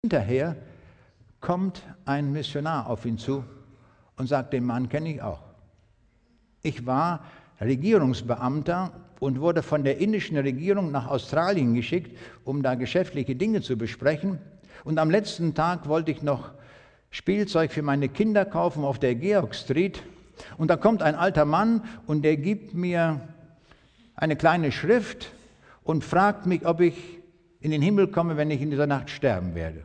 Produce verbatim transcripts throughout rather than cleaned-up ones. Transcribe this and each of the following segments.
Hinterher kommt ein Missionar auf ihn zu und sagt, den Mann kenne ich auch. Ich war Regierungsbeamter und wurde von der indischen Regierung nach Australien geschickt, um da geschäftliche Dinge zu besprechen. Und am letzten Tag wollte ich noch Spielzeug für meine Kinder kaufen auf der Georg Street. Und da kommt ein alter Mann und der gibt mir eine kleine Schrift und fragt mich, ob ich in den Himmel komme, wenn ich in dieser Nacht sterben werde.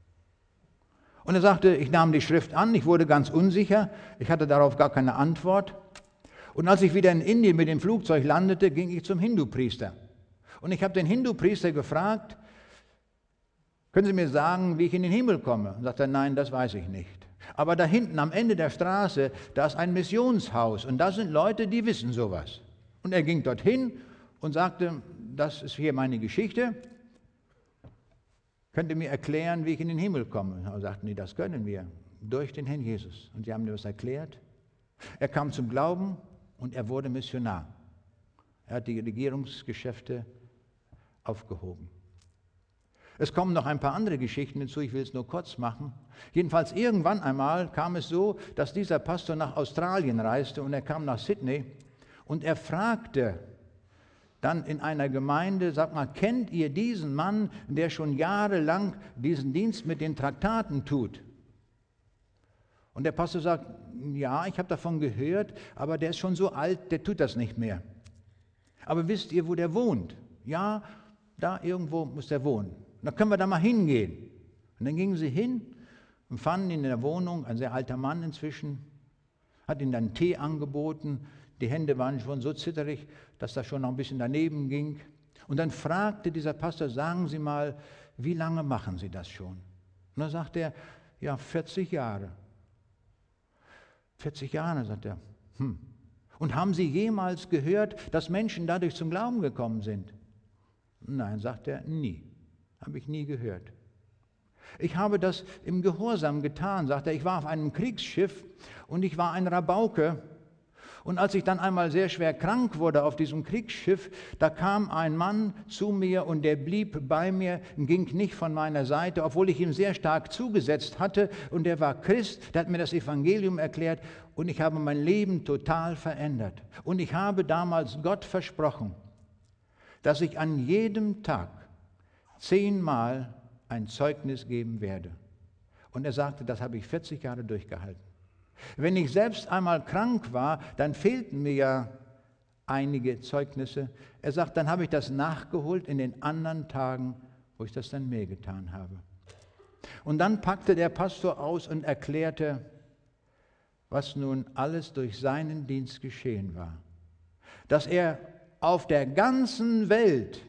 Und er sagte, ich nahm die Schrift an, ich wurde ganz unsicher, ich hatte darauf gar keine Antwort. Und als ich wieder in Indien mit dem Flugzeug landete, ging ich zum Hindu-Priester. Und ich habe den Hindu-Priester gefragt, können Sie mir sagen, wie ich in den Himmel komme? Und sagte er, nein, das weiß ich nicht. Aber da hinten am Ende der Straße, da ist ein Missionshaus und da sind Leute, die wissen sowas. Und er ging dorthin und sagte, das ist hier meine Geschichte. Könnt ihr mir erklären, wie ich in den Himmel komme? Und sagten die, das können wir, durch den Herrn Jesus. Und sie haben mir das erklärt. Er kam zum Glauben und er wurde Missionar. Er hat die Regierungsgeschäfte aufgehoben. Es kommen noch ein paar andere Geschichten hinzu, ich will es nur kurz machen. Jedenfalls irgendwann einmal kam es so, dass dieser Pastor nach Australien reiste und er kam nach Sydney und er fragte dann in einer Gemeinde, sag mal, kennt ihr diesen Mann, der schon jahrelang diesen Dienst mit den Traktaten tut? Und der Pastor sagt, ja, ich habe davon gehört, aber der ist schon so alt, der tut das nicht mehr. Aber wisst ihr, wo der wohnt? Ja, da irgendwo muss der wohnen. Da können wir da mal hingehen. Und dann gingen sie hin und fanden ihn in der Wohnung, ein sehr alter Mann inzwischen, hat ihnen dann Tee angeboten. Die Hände waren schon so zitterig, dass das schon noch ein bisschen daneben ging. Und dann fragte dieser Pastor, sagen Sie mal, wie lange machen Sie das schon? Und dann sagt er, ja, vierzig Jahre. vierzig Jahre, sagt er. Hm. Und haben Sie jemals gehört, dass Menschen dadurch zum Glauben gekommen sind? Nein, sagt er, nie. Habe ich nie gehört. Ich habe das im Gehorsam getan, sagt er. Ich war auf einem Kriegsschiff und ich war ein Rabauke. Und als ich dann einmal sehr schwer krank wurde auf diesem Kriegsschiff, da kam ein Mann zu mir und der blieb bei mir, ging nicht von meiner Seite, obwohl ich ihm sehr stark zugesetzt hatte. Und der war Christ, der hat mir das Evangelium erklärt und ich habe mein Leben total verändert. Und ich habe damals Gott versprochen, dass ich an jedem Tag zehnmal ein Zeugnis geben werde. Und er sagte, das habe ich vierzig Jahre durchgehalten. Wenn ich selbst einmal krank war, dann fehlten mir ja einige Zeugnisse. Er sagt, dann habe ich das nachgeholt in den anderen Tagen, wo ich das dann mehr getan habe. Und dann packte der Pastor aus und erklärte, was nun alles durch seinen Dienst geschehen war. Dass er auf der ganzen Welt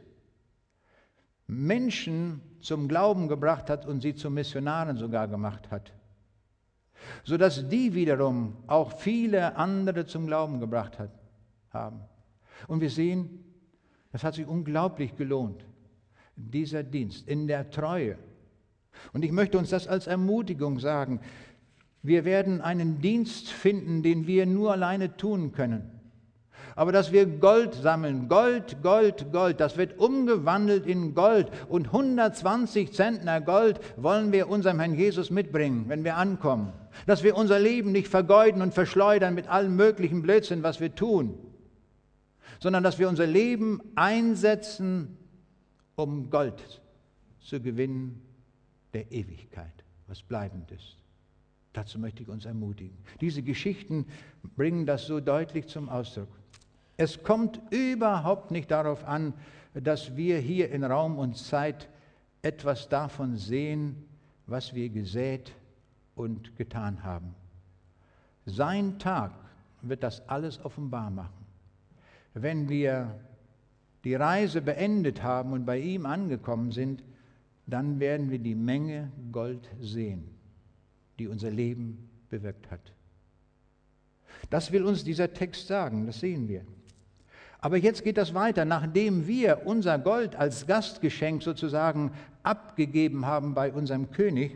Menschen zum Glauben gebracht hat und sie zu Missionaren sogar gemacht hat, sodass die wiederum auch viele andere zum Glauben gebracht hat, haben. Und wir sehen, das hat sich unglaublich gelohnt, dieser Dienst in der Treue. Und ich möchte uns das als Ermutigung sagen. Wir werden einen Dienst finden, den wir nur alleine tun können. Aber dass wir Gold sammeln, Gold, Gold, Gold, das wird umgewandelt in Gold. Und hundertzwanzig Zentner Gold wollen wir unserem Herrn Jesus mitbringen, wenn wir ankommen. Dass wir unser Leben nicht vergeuden und verschleudern mit allem möglichen Blödsinn, was wir tun, sondern dass wir unser Leben einsetzen, um Gold zu gewinnen der Ewigkeit, was bleibend ist. Dazu möchte ich uns ermutigen. Diese Geschichten bringen das so deutlich zum Ausdruck. Es kommt überhaupt nicht darauf an, dass wir hier in Raum und Zeit etwas davon sehen, was wir gesät und getan haben. Sein Tag wird das alles offenbar machen. Wenn wir die Reise beendet haben und bei ihm angekommen sind, dann werden wir die Menge Gold sehen, die unser Leben bewirkt hat. Das will uns dieser Text sagen, das sehen wir. Aber jetzt geht das weiter, nachdem wir unser Gold als Gastgeschenk sozusagen abgegeben haben bei unserem König.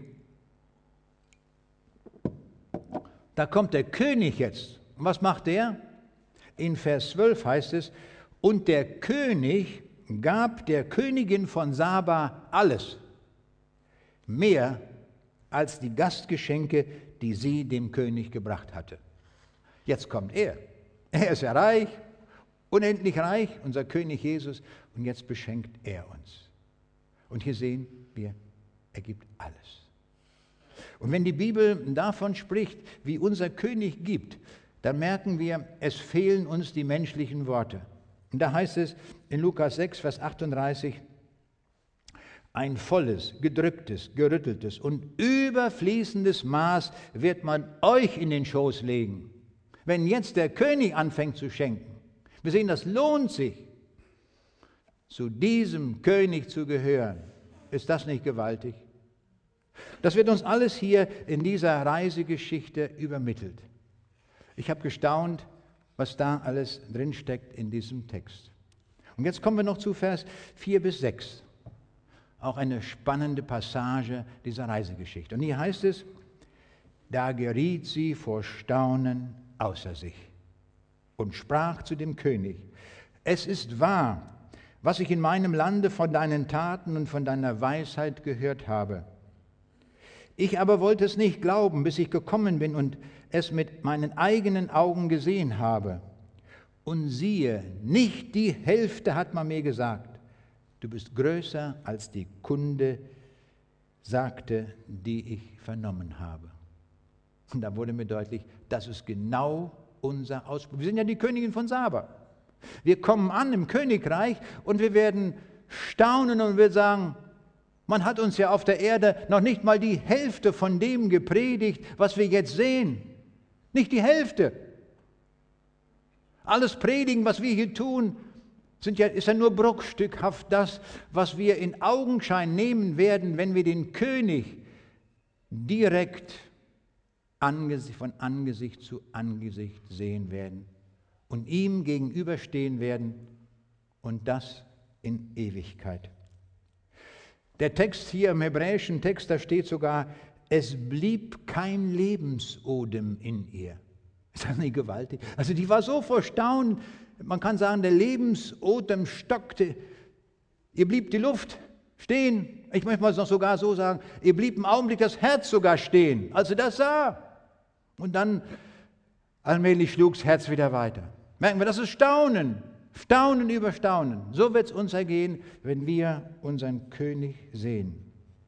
Da kommt der König jetzt. Und was macht der? In Vers zwölf heißt es, und der König gab der Königin von Saba alles. mehr als die Gastgeschenke, die sie dem König gebracht hatte. Jetzt kommt er. Er ist ja reich, unendlich reich, unser König Jesus, und jetzt beschenkt er uns. Und hier sehen wir, er gibt alles. Und wenn die Bibel davon spricht, wie unser König gibt, dann merken wir, es fehlen uns die menschlichen Worte. Und da heißt es in Lukas sechs, Vers achtunddreißig, ein volles, gedrücktes, gerütteltes und überfließendes Maß wird man euch in den Schoß legen. Wenn jetzt der König anfängt zu schenken, wir sehen, das lohnt sich, zu diesem König zu gehören. Ist das nicht gewaltig? Das wird uns alles hier in dieser Reisegeschichte übermittelt. Ich habe gestaunt, was da alles drinsteckt in diesem Text. Und jetzt kommen wir noch zu Vers vier bis sechs. Auch eine spannende Passage dieser Reisegeschichte. Und hier heißt es, da geriet sie vor Staunen außer sich und sprach zu dem König, es ist wahr, was ich in meinem Lande von deinen Taten und von deiner Weisheit gehört habe. Ich aber wollte es nicht glauben, bis ich gekommen bin und es mit meinen eigenen Augen gesehen habe. Und siehe, nicht die Hälfte hat man mir gesagt. Du bist größer als die Kunde sagte, die ich vernommen habe. Und da wurde mir deutlich, das ist genau unser Ausspruch. Wir sind ja die Königin von Saba. Wir kommen an im Königreich und wir werden staunen und wir sagen, man hat uns ja auf der Erde noch nicht mal die Hälfte von dem gepredigt, was wir jetzt sehen. Nicht die Hälfte. Alles Predigen, was wir hier tun, sind ja, ist ja nur bruchstückhaft das, was wir in Augenschein nehmen werden, wenn wir den König direkt Angesicht, von Angesicht zu Angesicht sehen werden und ihm gegenüberstehen werden und das in Ewigkeit. Der Text hier im hebräischen Text, da steht sogar, es blieb kein Lebensodem in ihr. Ist das nicht gewaltig? Also die war so vor Staunen, man kann sagen, der Lebensodem stockte. Ihr blieb die Luft stehen. Ich möchte mal noch sogar so sagen, ihr blieb im Augenblick das Herz sogar stehen, als sie das sah. Und dann allmählich schlug das Herz wieder weiter. Merken wir, das ist Staunen. Staunen über Staunen. So wird es uns ergehen, wenn wir unseren König sehen.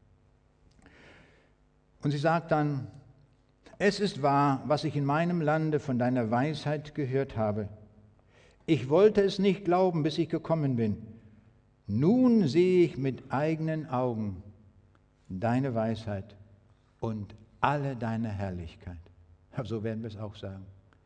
Und sie sagt dann, es ist wahr, was ich in meinem Lande von deiner Weisheit gehört habe. Ich wollte es nicht glauben, bis ich gekommen bin. Nun sehe ich mit eigenen Augen deine Weisheit und alle deine Herrlichkeit. So werden wir es auch sagen.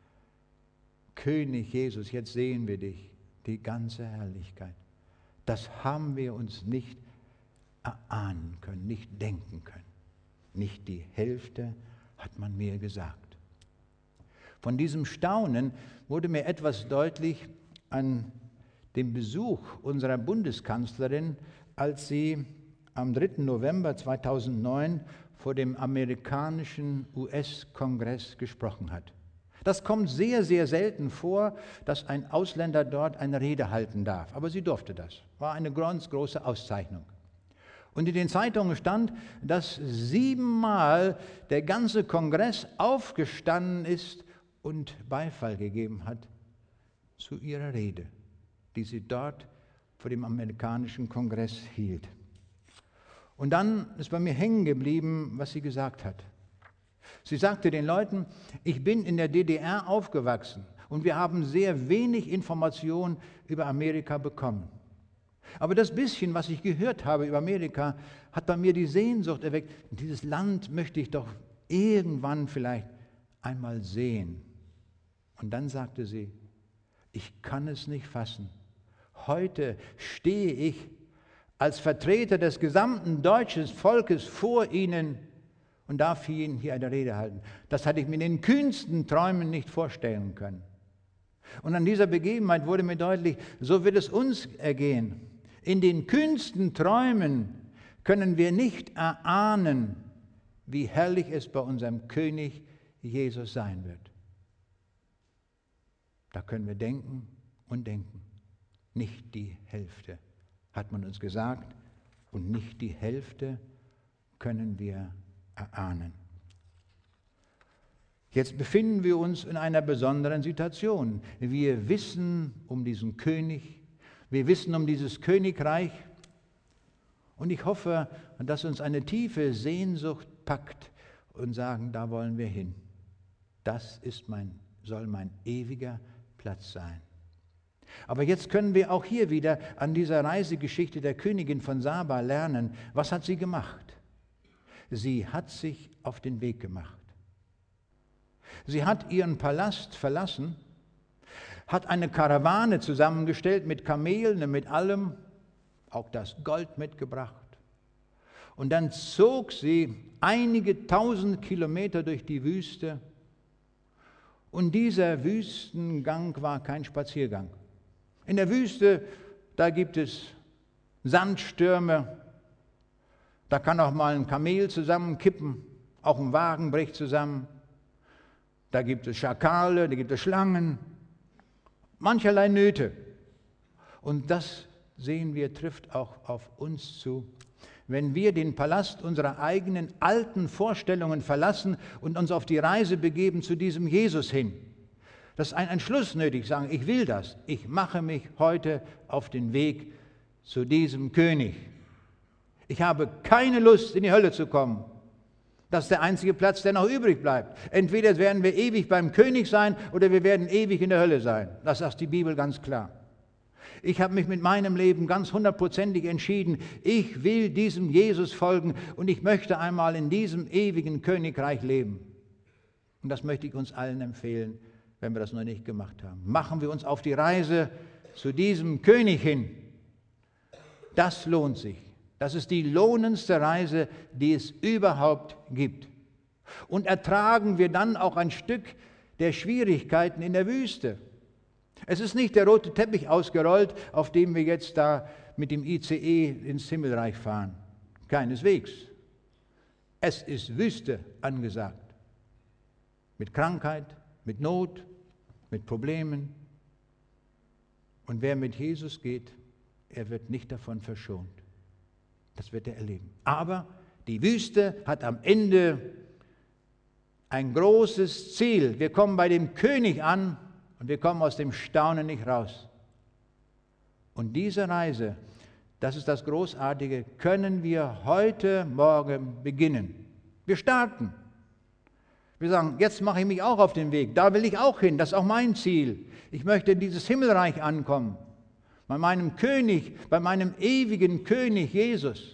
König Jesus, jetzt sehen wir dich, die ganze Herrlichkeit. Das haben wir uns nicht erahnen können, nicht denken können. Nicht die Hälfte hat man mir gesagt. Von diesem Staunen wurde mir etwas deutlich an dem Besuch unserer Bundeskanzlerin, als sie am dritten November zweitausendneun vor dem amerikanischen U S-Kongress gesprochen hat. Das kommt sehr, sehr selten vor, dass ein Ausländer dort eine Rede halten darf. Aber sie durfte das. War eine ganz große Auszeichnung. Und in den Zeitungen stand, dass siebenmal der ganze Kongress aufgestanden ist und Beifall gegeben hat zu ihrer Rede, die sie dort vor dem amerikanischen Kongress hielt. Und dann ist bei mir hängen geblieben, was sie gesagt hat. Sie sagte den Leuten, ich bin in der D D R aufgewachsen und wir haben sehr wenig Information über Amerika bekommen. Aber das bisschen, was ich gehört habe über Amerika, hat bei mir die Sehnsucht erweckt, dieses Land möchte ich doch irgendwann vielleicht einmal sehen. Und dann sagte sie, ich kann es nicht fassen. Heute stehe ich als Vertreter des gesamten deutschen Volkes vor Ihnen und darf Ihnen hier eine Rede halten. Das hatte ich mir in den kühnsten Träumen nicht vorstellen können. Und an dieser Begebenheit wurde mir deutlich, so wird es uns ergehen. In den kühnsten Träumen können wir nicht erahnen, wie herrlich es bei unserem König Jesus sein wird. Da können wir denken und denken. Nicht die Hälfte, hat man uns gesagt, und nicht die Hälfte können wir erahnen. Jetzt befinden wir uns in einer besonderen Situation. Wir wissen um diesen König, wir wissen um dieses Königreich und ich hoffe, dass uns eine tiefe Sehnsucht packt und sagen, da wollen wir hin. Das ist mein, soll mein ewiger Platz sein. Aber jetzt können wir auch hier wieder an dieser Reisegeschichte der Königin von Saba lernen. Was hat sie gemacht? Sie hat sich auf den Weg gemacht. Sie hat ihren Palast verlassen, hat eine Karawane zusammengestellt mit Kamelen und mit allem, auch das Gold mitgebracht. Und dann zog sie einige tausend Kilometer durch die Wüste. Und dieser Wüstengang war kein Spaziergang. In der Wüste, da gibt es Sandstürme, da kann auch mal ein Kamel zusammenkippen, auch ein Wagen bricht zusammen. Da gibt es Schakale, da gibt es Schlangen, mancherlei Nöte. Und das, sehen wir, trifft auch auf uns zu. Wenn wir den Palast unserer eigenen alten Vorstellungen verlassen und uns auf die Reise begeben zu diesem Jesus hin. Das ist ein Entschluss nötig, sagen, ich will das. Ich mache mich heute auf den Weg zu diesem König. Ich habe keine Lust, in die Hölle zu kommen. Das ist der einzige Platz, der noch übrig bleibt. Entweder werden wir ewig beim König sein oder wir werden ewig in der Hölle sein. Das sagt die Bibel ganz klar. Ich habe mich mit meinem Leben ganz hundertprozentig entschieden, ich will diesem Jesus folgen und ich möchte einmal in diesem ewigen Königreich leben. Und das möchte ich uns allen empfehlen, wenn wir das noch nicht gemacht haben. Machen wir uns auf die Reise zu diesem König hin. Das lohnt sich. Das ist die lohnendste Reise, die es überhaupt gibt. Und ertragen wir dann auch ein Stück der Schwierigkeiten in der Wüste. Es ist nicht der rote Teppich ausgerollt, auf dem wir jetzt da mit dem I C E ins Himmelreich fahren. Keineswegs. Es ist Wüste angesagt. Mit Krankheit, mit Not, mit Problemen. Und wer mit Jesus geht, er wird nicht davon verschont. Das wird er erleben. Aber die Wüste hat am Ende ein großes Ziel. Wir kommen bei dem König an und wir kommen aus dem Staunen nicht raus. Und diese Reise, das ist das Großartige, können wir heute Morgen beginnen. Wir starten. Wir sagen, jetzt mache ich mich auch auf den Weg. Da will ich auch hin. Das ist auch mein Ziel. Ich möchte in dieses Himmelreich ankommen. Bei meinem König, bei meinem ewigen König Jesus.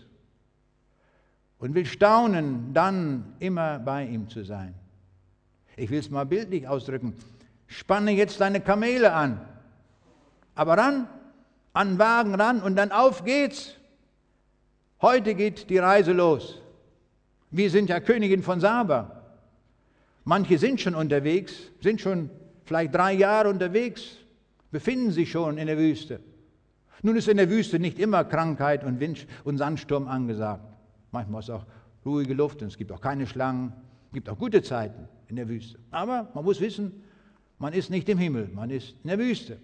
Und will staunen, dann immer bei ihm zu sein. Ich will es mal bildlich ausdrücken. Spanne jetzt deine Kamele an. Aber ran, an den Wagen ran und dann auf geht's. Heute geht die Reise los. Wir sind ja Königin von Saba. Manche sind schon unterwegs, sind schon vielleicht drei Jahre unterwegs, befinden sich schon in der Wüste. Nun ist in der Wüste nicht immer Krankheit und Wind und Sandsturm angesagt. Manchmal ist auch ruhige Luft und es gibt auch keine Schlangen. Es gibt auch gute Zeiten in der Wüste. Aber man muss wissen, man ist nicht im Himmel, man ist in der Wüste.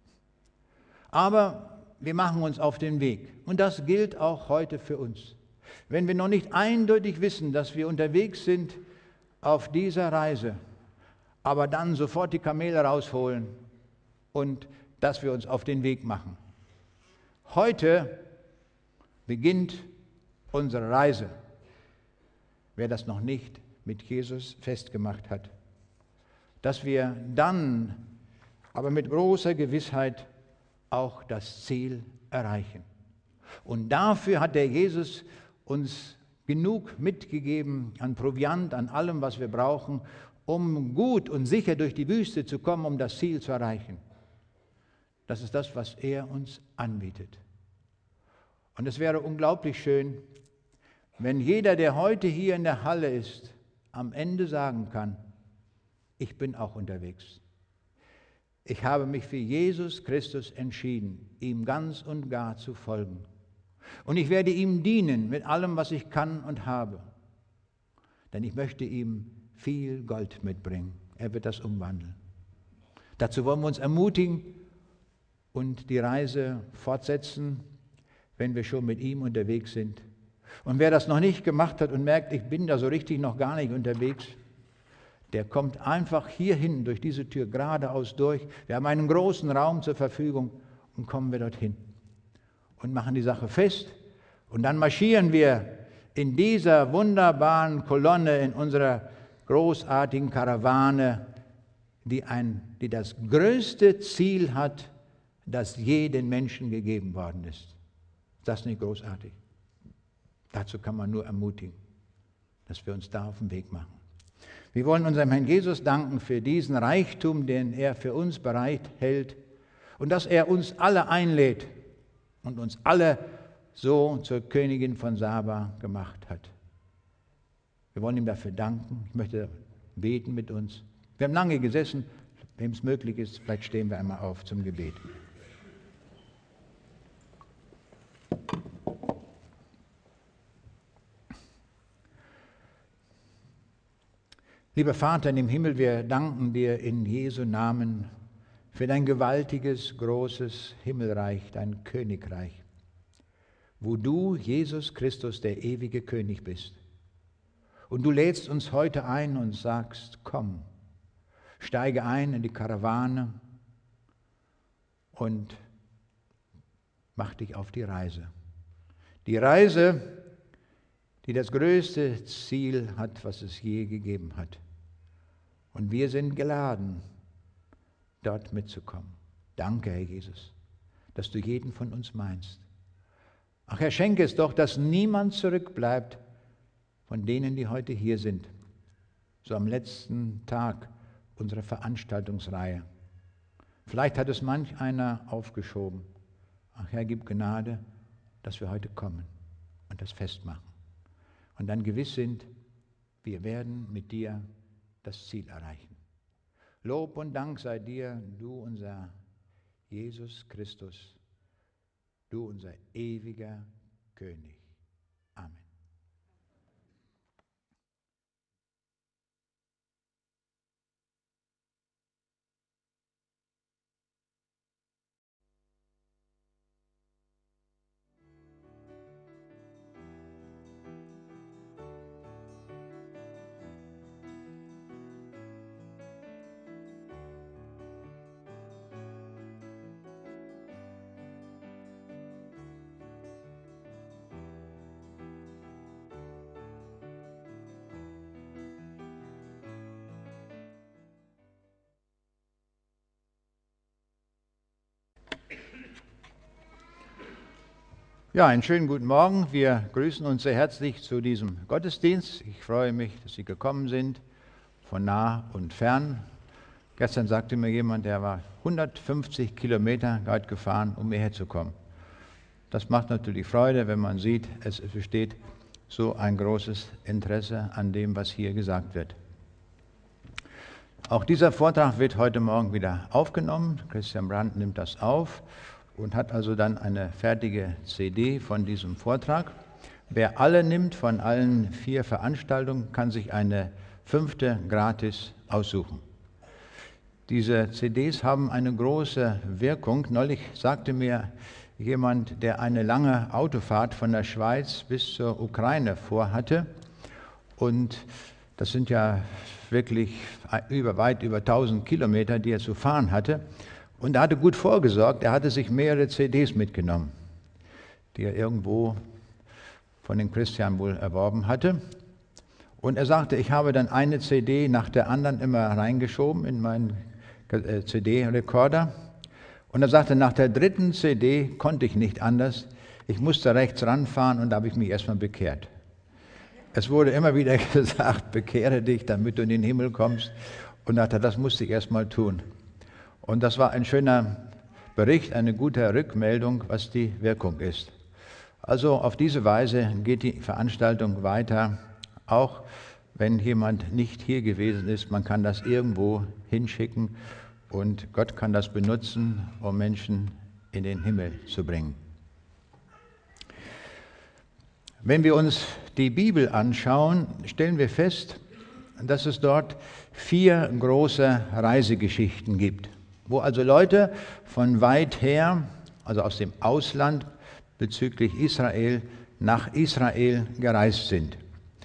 Aber wir machen uns auf den Weg. Und das gilt auch heute für uns. Wenn wir noch nicht eindeutig wissen, dass wir unterwegs sind auf dieser Reise, aber dann sofort die Kamele rausholen und dass wir uns auf den Weg machen. Heute beginnt unsere Reise, wer das noch nicht mit Jesus festgemacht hat, dass wir dann aber mit großer Gewissheit auch das Ziel erreichen. Und dafür hat der Jesus uns genug mitgegeben an Proviant, an allem, was wir brauchen, um gut und sicher durch die Wüste zu kommen, um das Ziel zu erreichen. Das ist das, was er uns anbietet. Und es wäre unglaublich schön, wenn jeder, der heute hier in der Halle ist, am Ende sagen kann, ich bin auch unterwegs. Ich habe mich für Jesus Christus entschieden, ihm ganz und gar zu folgen. Und ich werde ihm dienen mit allem, was ich kann und habe. Denn ich möchte ihm viel Gold mitbringen. Er wird das umwandeln. Dazu wollen wir uns ermutigen und die Reise fortsetzen, wenn wir schon mit ihm unterwegs sind. Und wer das noch nicht gemacht hat und merkt, ich bin da so richtig noch gar nicht unterwegs, der kommt einfach hier hinten durch diese Tür geradeaus durch. Wir haben einen großen Raum zur Verfügung und kommen wir dorthin und machen die Sache fest. Und dann marschieren wir in dieser wunderbaren Kolonne, in unserer großartigen Karawane, die, ein, die das größte Ziel hat, das je den Menschen gegeben worden ist. Ist das nicht großartig? Dazu kann man nur ermutigen, dass wir uns da auf den Weg machen. Wir wollen unserem Herrn Jesus danken für diesen Reichtum, den er für uns bereithält und dass er uns alle einlädt und uns alle so zur Königin von Saba gemacht hat. Wir wollen ihm dafür danken. Ich möchte beten mit uns. Wir haben lange gesessen. Wem es möglich ist, vielleicht stehen wir einmal auf zum Gebet. Lieber Vater im Himmel, wir danken dir in Jesu Namen für dein gewaltiges, großes Himmelreich, dein Königreich, wo du, Jesus Christus, der ewige König bist. Und du lädst uns heute ein und sagst, komm, steige ein in die Karawane und mach dich auf die Reise. Die Reise, die das größte Ziel hat, was es je gegeben hat. Und wir sind geladen, dort mitzukommen. Danke, Herr Jesus, dass du jeden von uns meinst. Ach Herr, schenke es doch, dass niemand zurückbleibt von denen, die heute hier sind, so am letzten Tag unserer Veranstaltungsreihe. Vielleicht hat es manch einer aufgeschoben. Ach Herr, gib Gnade, dass wir heute kommen und das festmachen. Und dann gewiss sind, wir werden mit dir das Ziel erreichen. Lob und Dank sei dir, du unser Jesus Christus, du unser ewiger König. Amen. Ja, einen schönen guten Morgen. Wir grüßen uns sehr herzlich zu diesem Gottesdienst. Ich freue mich, dass Sie gekommen sind, von nah und fern. Gestern sagte mir jemand, der war hundertfünfzig Kilometer weit gefahren, um hierher zu kommen. Das macht natürlich Freude, wenn man sieht, es besteht so ein großes Interesse an dem, was hier gesagt wird. Auch dieser Vortrag wird heute Morgen wieder aufgenommen. Christian Brandt nimmt das auf und hat also dann eine fertige C D von diesem Vortrag. Wer alle nimmt von allen vier Veranstaltungen, kann sich eine fünfte gratis aussuchen. Diese C Ds haben eine große Wirkung. Neulich sagte mir jemand, der eine lange Autofahrt von der Schweiz bis zur Ukraine vorhatte, und das sind ja wirklich über, weit über tausend Kilometer, die er zu fahren hatte. Und er hatte gut vorgesorgt, er hatte sich mehrere C Ds mitgenommen, die er irgendwo von den Christian wohl erworben hatte. Und er sagte, ich habe dann eine C D nach der anderen immer reingeschoben in meinen C D-Rekorder. Und er sagte, nach der dritten C D konnte ich nicht anders. Ich musste rechts ranfahren und da habe ich mich erstmal bekehrt. Es wurde immer wieder gesagt, bekehre dich, damit du in den Himmel kommst. Und er dachte, das musste ich erstmal tun. Und das war ein schöner Bericht, eine gute Rückmeldung, was die Wirkung ist. Also auf diese Weise geht die Veranstaltung weiter, auch wenn jemand nicht hier gewesen ist. Man kann das irgendwo hinschicken und Gott kann das benutzen, um Menschen in den Himmel zu bringen. Wenn wir uns die Bibel anschauen, stellen wir fest, dass es dort vier große Reisegeschichten gibt, wo also Leute von weit her, also aus dem Ausland bezüglich Israel, nach Israel gereist sind.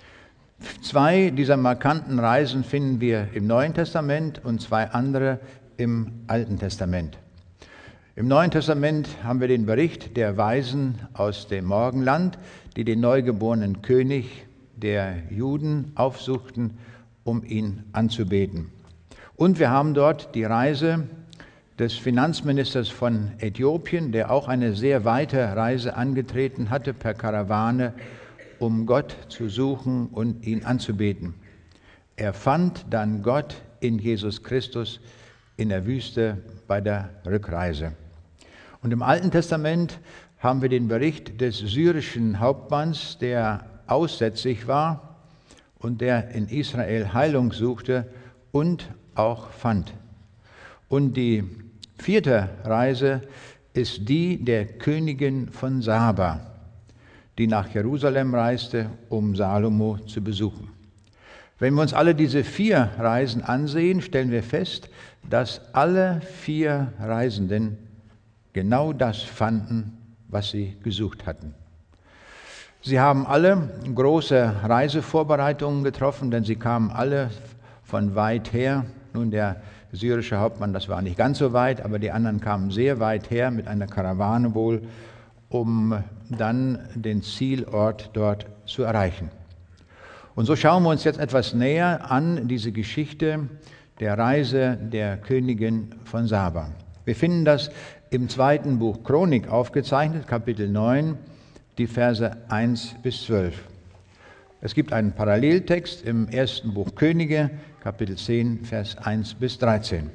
Zwei dieser markanten Reisen finden wir im Neuen Testament und zwei andere im Alten Testament. Im Neuen Testament haben wir den Bericht der Weisen aus dem Morgenland, die den neugeborenen König der Juden aufsuchten, um ihn anzubeten. Und wir haben dort die Reise des Finanzministers von Äthiopien, der auch eine sehr weite Reise angetreten hatte per Karawane, um Gott zu suchen und ihn anzubeten. Er fand dann Gott in Jesus Christus in der Wüste bei der Rückreise. Und im Alten Testament haben wir den Bericht des syrischen Hauptmanns, der aussätzig war und der in Israel Heilung suchte und auch fand. Und die vierte Reise ist die der Königin von Saba, die nach Jerusalem reiste, um Salomo zu besuchen. Wenn wir uns alle diese vier Reisen ansehen, stellen wir fest, dass alle vier Reisenden genau das fanden, was sie gesucht hatten. Sie haben alle große Reisevorbereitungen getroffen, denn sie kamen alle von weit her. Nun, der syrische Hauptmann, das war nicht ganz so weit, aber die anderen kamen sehr weit her mit einer Karawane wohl, um dann den Zielort dort zu erreichen. Und so schauen wir uns jetzt etwas näher an diese Geschichte der Reise der Königin von Saba. Wir finden das im zweiten Buch Chronik aufgezeichnet, Kapitel neun, die Verse eins bis zwölf. Es gibt einen Paralleltext im ersten Buch Könige, Kapitel zehn, Vers eins bis dreizehn.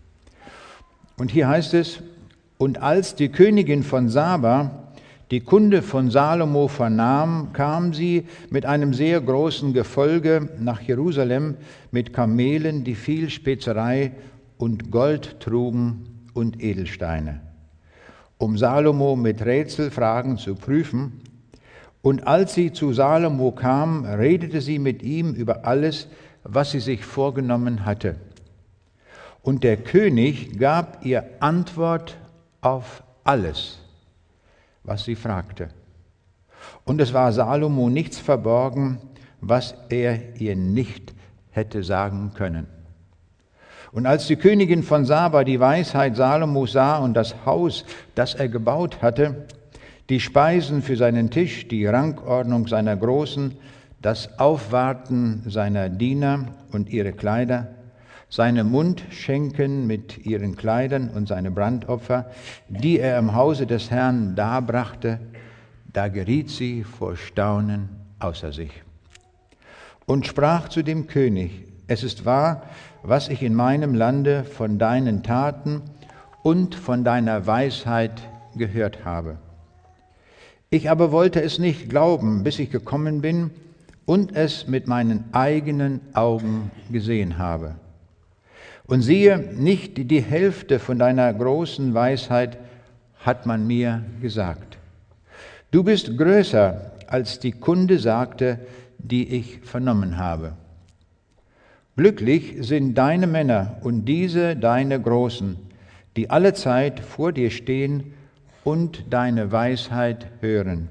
Und hier heißt es: Und als die Königin von Saba die Kunde von Salomo vernahm, kam sie mit einem sehr großen Gefolge nach Jerusalem mit Kamelen, die viel Spezerei und Gold trugen und Edelsteine, um Salomo mit Rätselfragen zu prüfen. Und als sie zu Salomo kam, redete sie mit ihm über alles, was sie sich vorgenommen hatte. Und der König gab ihr Antwort auf alles, was sie fragte. Und es war Salomo nichts verborgen, was er ihr nicht hätte sagen können. Und als die Königin von Saba die Weisheit Salomos sah und das Haus, das er gebaut hatte, die Speisen für seinen Tisch, die Rangordnung seiner Großen, das Aufwarten seiner Diener und ihre Kleider, seine Mundschenken mit ihren Kleidern und seine Brandopfer, die er im Hause des Herrn darbrachte, da geriet sie vor Staunen außer sich und sprach zu dem König: Es ist wahr, was ich in meinem Lande von deinen Taten und von deiner Weisheit gehört habe. Ich aber wollte es nicht glauben, bis ich gekommen bin und es mit meinen eigenen Augen gesehen habe. Und siehe, nicht die Hälfte von deiner großen Weisheit hat man mir gesagt. Du bist größer, als die Kunde sagte, die ich vernommen habe. Glücklich sind deine Männer und diese deine Großen, die allezeit vor dir stehen und deine Weisheit hören.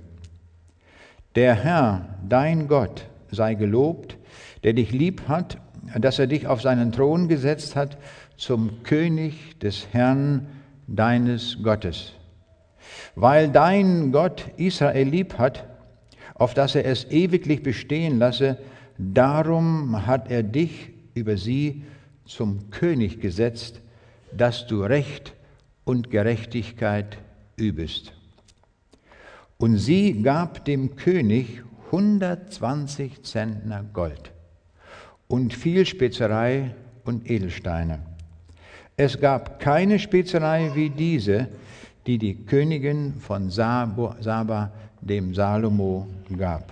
Der Herr, dein Gott, sei gelobt, der dich lieb hat, dass er dich auf seinen Thron gesetzt hat, zum König des Herrn deines Gottes. Weil dein Gott Israel lieb hat, auf dass er es ewiglich bestehen lasse, darum hat er dich über sie zum König gesetzt, dass du Recht und Gerechtigkeit übest. Und sie gab dem König hundertzwanzig Zentner Gold und viel Spezerei und Edelsteine. Es gab keine Spezerei wie diese, die die Königin von Saba dem Salomo gab.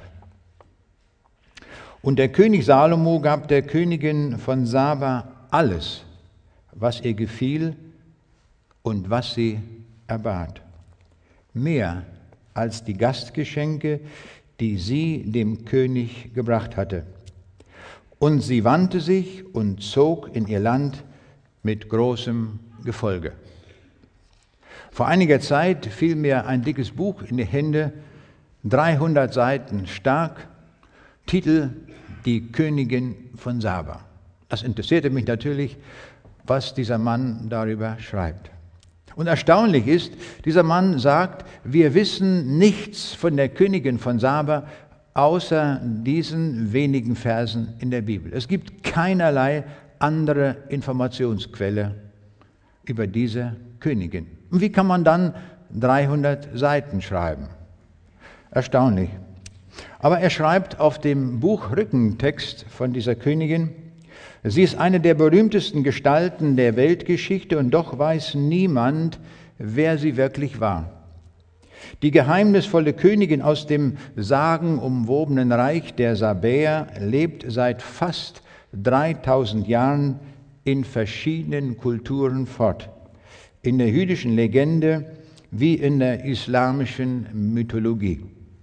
Und der König Salomo gab der Königin von Saba alles, was ihr gefiel und was sie erbat, mehr als die Gastgeschenke, die sie dem König gebracht hatte. Und sie wandte sich und zog in ihr Land mit großem Gefolge. Vor einiger Zeit fiel mir ein dickes Buch in die Hände dreihundert Seiten stark, Titel Die Königin von Saba. Das interessierte mich natürlich, was dieser Mann darüber schreibt. Und erstaunlich ist, dieser Mann sagt, wir wissen nichts von der Königin von Saba, außer diesen wenigen Versen in der Bibel. Es gibt keinerlei andere Informationsquelle über diese Königin. Und wie kann man dann dreihundert Seiten schreiben? Erstaunlich. Aber er schreibt auf dem Buchrückentext von dieser Königin, sie ist eine der berühmtesten Gestalten der Weltgeschichte und doch weiß niemand, wer sie wirklich war. Die geheimnisvolle Königin aus dem sagenumwobenen Reich der Sabäer lebt seit fast dreitausend Jahren in verschiedenen Kulturen fort. In der jüdischen Legende wie in der islamischen Mythologie.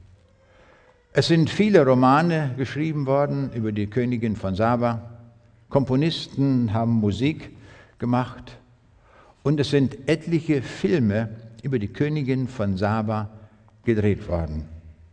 Es sind viele Romane geschrieben worden über die Königin von Saba. Komponisten haben Musik gemacht und es sind etliche Filme über die Königin von Saba gedreht worden.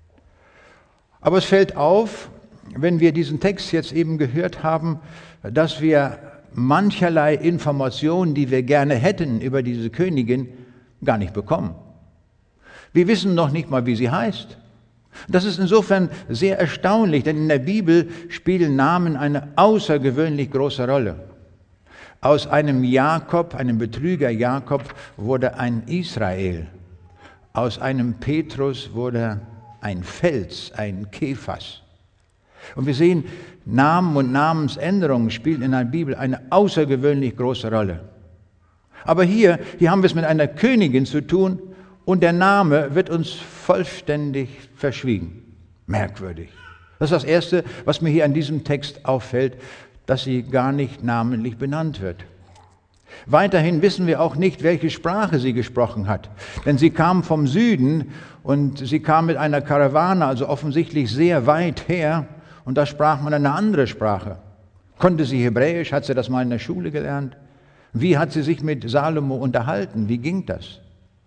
Aber es fällt auf, wenn wir diesen Text jetzt eben gehört haben, dass wir mancherlei Informationen, die wir gerne hätten über diese Königin, gar nicht bekommen. Wir wissen noch nicht mal, wie sie heißt. Das ist insofern sehr erstaunlich, denn in der Bibel spielen Namen eine außergewöhnlich große Rolle. Aus einem Jakob, einem Betrüger Jakob, wurde ein Israel. Aus einem Petrus wurde ein Fels, ein Kephas. Und wir sehen, Namen und Namensänderungen spielen in der Bibel eine außergewöhnlich große Rolle. Aber hier, hier haben wir es mit einer Königin zu tun und der Name wird uns vollständig verschwiegen. Merkwürdig. Das ist das Erste, was mir hier an diesem Text auffällt, dass sie gar nicht namentlich benannt wird. Weiterhin wissen wir auch nicht, welche Sprache sie gesprochen hat, denn sie kam vom Süden und sie kam mit einer Karawane, also offensichtlich sehr weit her, und da sprach man eine andere Sprache. Konnte sie Hebräisch? Hat sie das mal in der Schule gelernt? Wie hat sie sich mit Salomo unterhalten? Wie ging das?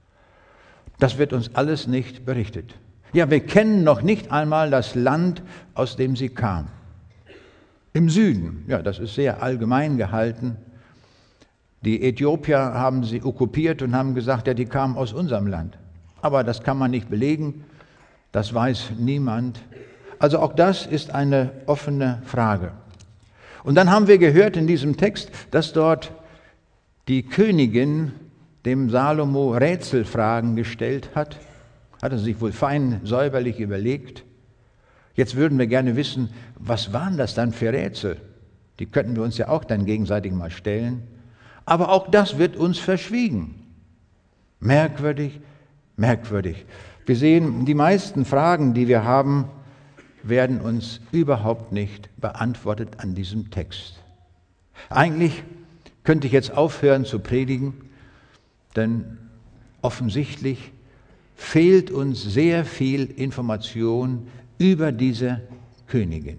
Das wird uns alles nicht berichtet. Ja, wir kennen noch nicht einmal das Land, aus dem sie kam. Im Süden, ja, das ist sehr allgemein gehalten. Die Äthiopier haben sie okkupiert und haben gesagt, ja, die kamen aus unserem Land. Aber das kann man nicht belegen, das weiß niemand. Also auch das ist eine offene Frage. Und dann haben wir gehört in diesem Text, dass dort die Königin dem Salomo Rätselfragen gestellt hat. Hat er sich wohl fein säuberlich überlegt. Jetzt würden wir gerne wissen, was waren das dann für Rätsel? Die könnten wir uns ja auch dann gegenseitig mal stellen. Aber auch das wird uns verschwiegen. Merkwürdig, merkwürdig. Wir sehen, die meisten Fragen, die wir haben, werden uns überhaupt nicht beantwortet an diesem Text. Eigentlich könnte ich jetzt aufhören zu predigen, denn offensichtlich fehlt uns sehr viel Information über diese Königin.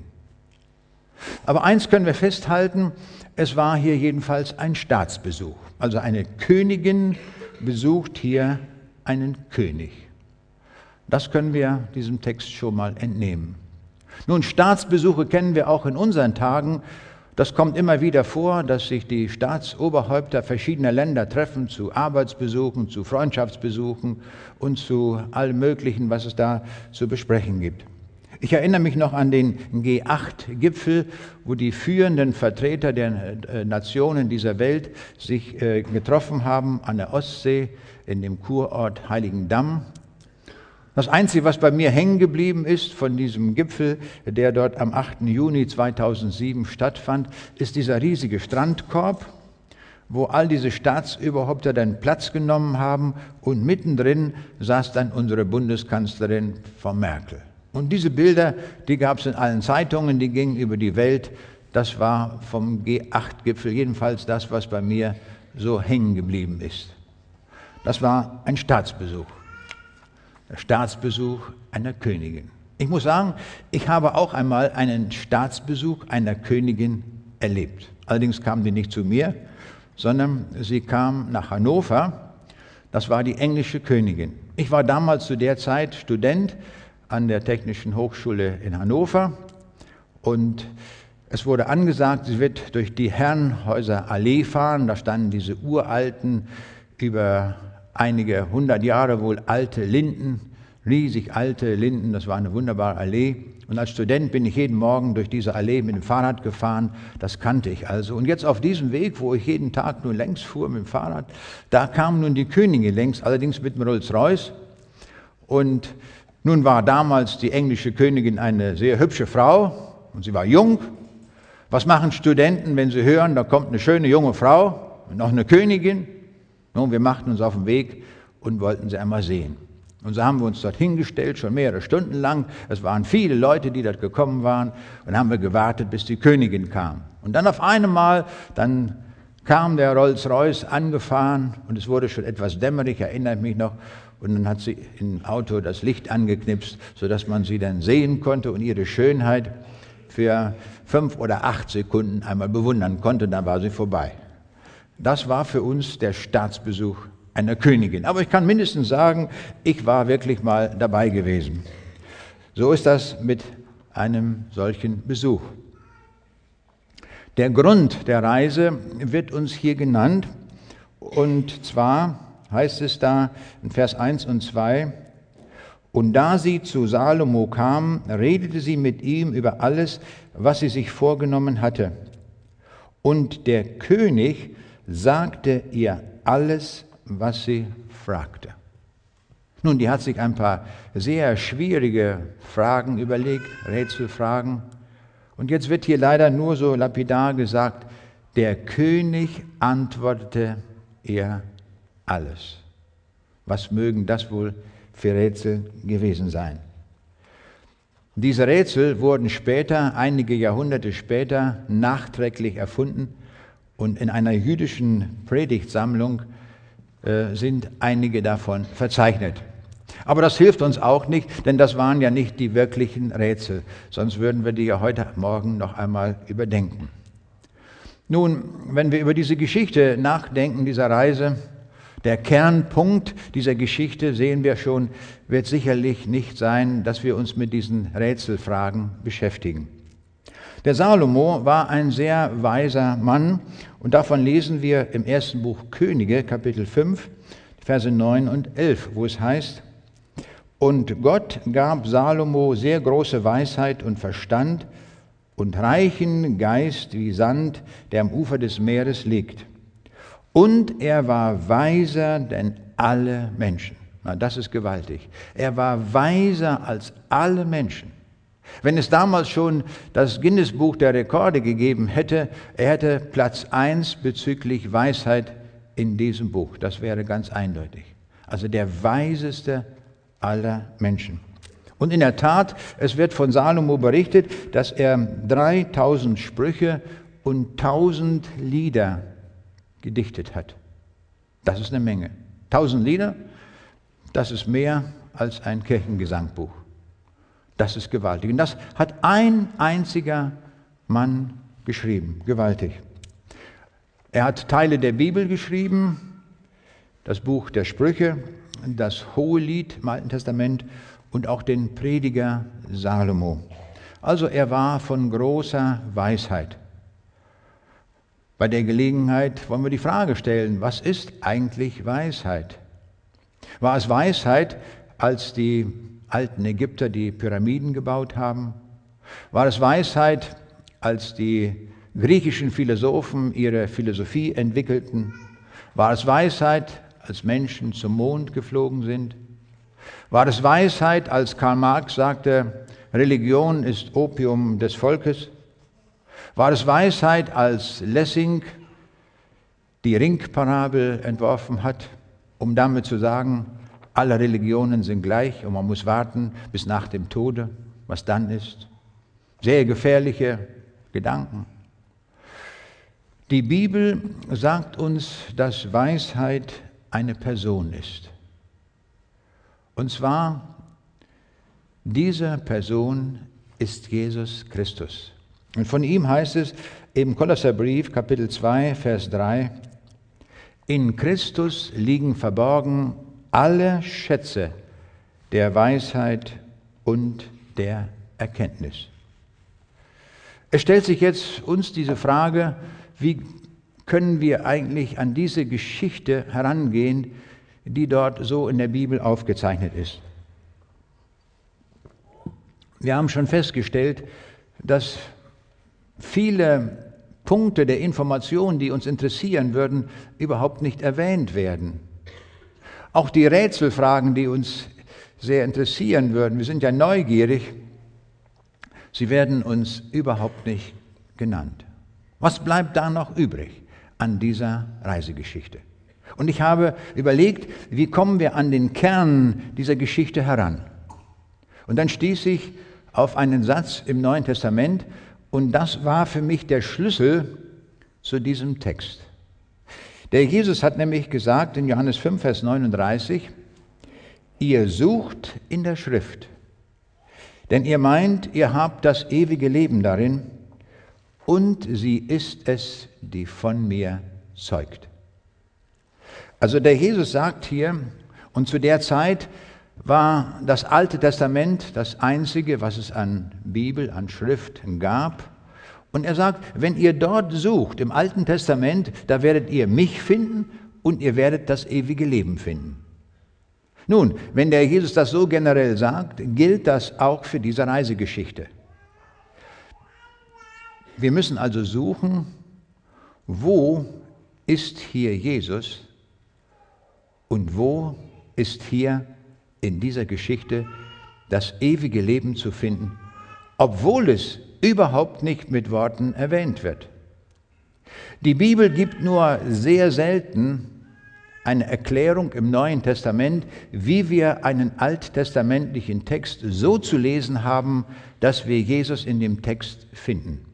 Aber eins können wir festhalten, es war hier jedenfalls ein Staatsbesuch. Also eine Königin besucht hier einen König. Das können wir diesem Text schon mal entnehmen. Nun, Staatsbesuche kennen wir auch in unseren Tagen. Das kommt immer wieder vor, dass sich die Staatsoberhäupter verschiedener Länder treffen zu Arbeitsbesuchen, zu Freundschaftsbesuchen und zu allem Möglichen, was es da zu besprechen gibt. Ich erinnere mich noch an den G acht Gipfel, wo die führenden Vertreter der Nationen dieser Welt sich getroffen haben an der Ostsee in dem Kurort Heiligendamm. Das Einzige, was bei mir hängen geblieben ist von diesem Gipfel, der dort am achten Juni zweitausendsieben stattfand, ist dieser riesige Strandkorb, wo all diese Staatsüberhäupter dann Platz genommen haben und mittendrin saß dann unsere Bundeskanzlerin Frau Merkel. Und diese Bilder, die gab es in allen Zeitungen, die gingen über die Welt. Das war vom G acht Gipfel, jedenfalls das, was bei mir so hängen geblieben ist. Das war ein Staatsbesuch. Der Staatsbesuch einer Königin. Ich muss sagen, ich habe auch einmal einen Staatsbesuch einer Königin erlebt. Allerdings kam die nicht zu mir, sondern sie kam nach Hannover. Das war die englische Königin. Ich war damals zu der Zeit Student an der Technischen Hochschule in Hannover und es wurde angesagt, sie wird durch die Herrenhäuser Allee fahren. Da standen diese uralten, über einige hundert Jahre wohl alte Linden, riesig alte Linden. Das war eine wunderbare Allee. Und als Student bin ich jeden Morgen durch diese Allee mit dem Fahrrad gefahren. Das kannte ich also. Und jetzt auf diesem Weg, wo ich jeden Tag nur längs fuhr mit dem Fahrrad, da kam nun die Königin längs, allerdings mit dem Rolls-Royce. Und nun war damals die englische Königin eine sehr hübsche Frau und sie war jung. Was machen Studenten, wenn sie hören, da kommt eine schöne junge Frau und noch eine Königin? Nun, wir machten uns auf den Weg und wollten sie einmal sehen. Und so haben wir uns dort hingestellt, schon mehrere Stunden lang. Es waren viele Leute, die dort gekommen waren. Und haben wir gewartet, bis die Königin kam. Und dann auf einmal, dann kam der Rolls-Royce angefahren und es wurde schon etwas dämmerig, erinnere ich mich noch. Und dann hat sie im Auto das Licht angeknipst, sodass man sie dann sehen konnte und ihre Schönheit für fünf oder acht Sekunden einmal bewundern konnte, dann war sie vorbei. Das war für uns der Staatsbesuch einer Königin. Aber ich kann mindestens sagen, ich war wirklich mal dabei gewesen. So ist das mit einem solchen Besuch. Der Grund der Reise wird uns hier genannt, und zwar heißt es da in Vers eins und zwei, und da sie zu Salomo kam, redete sie mit ihm über alles, was sie sich vorgenommen hatte. Und der König sagte ihr alles, was sie fragte. Nun, die hat sich ein paar sehr schwierige Fragen überlegt, Rätselfragen. Und jetzt wird hier leider nur so lapidar gesagt, der König antwortete ihr alles. Was mögen das wohl für Rätsel gewesen sein? Diese Rätsel wurden später, einige Jahrhunderte später, nachträglich erfunden und in einer jüdischen Predigtsammlung äh, sind einige davon verzeichnet. Aber das hilft uns auch nicht, denn das waren ja nicht die wirklichen Rätsel, sonst würden wir die ja heute Morgen noch einmal überdenken. Nun, wenn wir über diese Geschichte nachdenken, dieser Reise, der Kernpunkt dieser Geschichte, sehen wir schon, wird sicherlich nicht sein, dass wir uns mit diesen Rätselfragen beschäftigen. Der Salomo war ein sehr weiser Mann und davon lesen wir im ersten Buch Könige, Kapitel fünf, Verse neun und elf, wo es heißt, und Gott gab Salomo sehr große Weisheit und Verstand und reichen Geist wie Sand, der am Ufer des Meeres liegt. Und er war weiser denn alle Menschen. Na, das ist gewaltig. Er war weiser als alle Menschen. Wenn es damals schon das Guinness-Buch der Rekorde gegeben hätte, er hätte Platz eins bezüglich Weisheit in diesem Buch. Das wäre ganz eindeutig. Also der weiseste aller Menschen. Und in der Tat, es wird von Salomo berichtet, dass er dreitausend Sprüche und tausend Lieder gedichtet hat. Das ist eine Menge. Tausend Lieder, das ist mehr als ein Kirchengesangbuch. Das ist gewaltig. Und das hat ein einziger Mann geschrieben. Gewaltig. Er hat Teile der Bibel geschrieben, das Buch der Sprüche, das Hohelied im Alten Testament und auch den Prediger Salomo. Also er war von großer Weisheit. Bei der Gelegenheit wollen wir die Frage stellen, was ist eigentlich Weisheit? War es Weisheit, als die alten Ägypter die Pyramiden gebaut haben? War es Weisheit, als die griechischen Philosophen ihre Philosophie entwickelten? War es Weisheit, als Menschen zum Mond geflogen sind? War es Weisheit, als Karl Marx sagte, Religion ist Opium des Volkes? War es Weisheit, als Lessing die Ringparabel entworfen hat, um damit zu sagen, alle Religionen sind gleich und man muss warten bis nach dem Tode, was dann ist? Sehr gefährliche Gedanken. Die Bibel sagt uns, dass Weisheit eine Person ist. Und zwar, diese Person ist Jesus Christus. Und von ihm heißt es im Kolosserbrief, Kapitel zwei, Vers drei, in Christus liegen verborgen alle Schätze der Weisheit und der Erkenntnis. Es stellt sich jetzt uns diese Frage, wie können wir eigentlich an diese Geschichte herangehen, die dort so in der Bibel aufgezeichnet ist. Wir haben schon festgestellt, dass viele Punkte der Information, die uns interessieren würden, überhaupt nicht erwähnt werden. Auch die Rätselfragen, die uns sehr interessieren würden, wir sind ja neugierig, sie werden uns überhaupt nicht genannt. Was bleibt da noch übrig an dieser Reisegeschichte? Und ich habe überlegt, wie kommen wir an den Kern dieser Geschichte heran? Und dann stieß ich auf einen Satz im Neuen Testament, und das war für mich der Schlüssel zu diesem Text. Der Jesus hat nämlich gesagt in Johannes fünf, Vers neununddreißig, ihr sucht in der Schrift, denn ihr meint, ihr habt das ewige Leben darin, und sie ist es, die von mir zeugt. Also der Jesus sagt hier, und zu der Zeit war das Alte Testament das einzige, was es an Bibel, an Schrift gab. Und er sagt, wenn ihr dort sucht, im Alten Testament, da werdet ihr mich finden und ihr werdet das ewige Leben finden. Nun, wenn der Jesus das so generell sagt, gilt das auch für diese Reisegeschichte. Wir müssen also suchen, wo ist hier Jesus und wo ist hier in dieser Geschichte das ewige Leben zu finden, obwohl es überhaupt nicht mit Worten erwähnt wird. Die Bibel gibt nur sehr selten eine Erklärung im Neuen Testament, wie wir einen alttestamentlichen Text so zu lesen haben, dass wir Jesus in dem Text finden.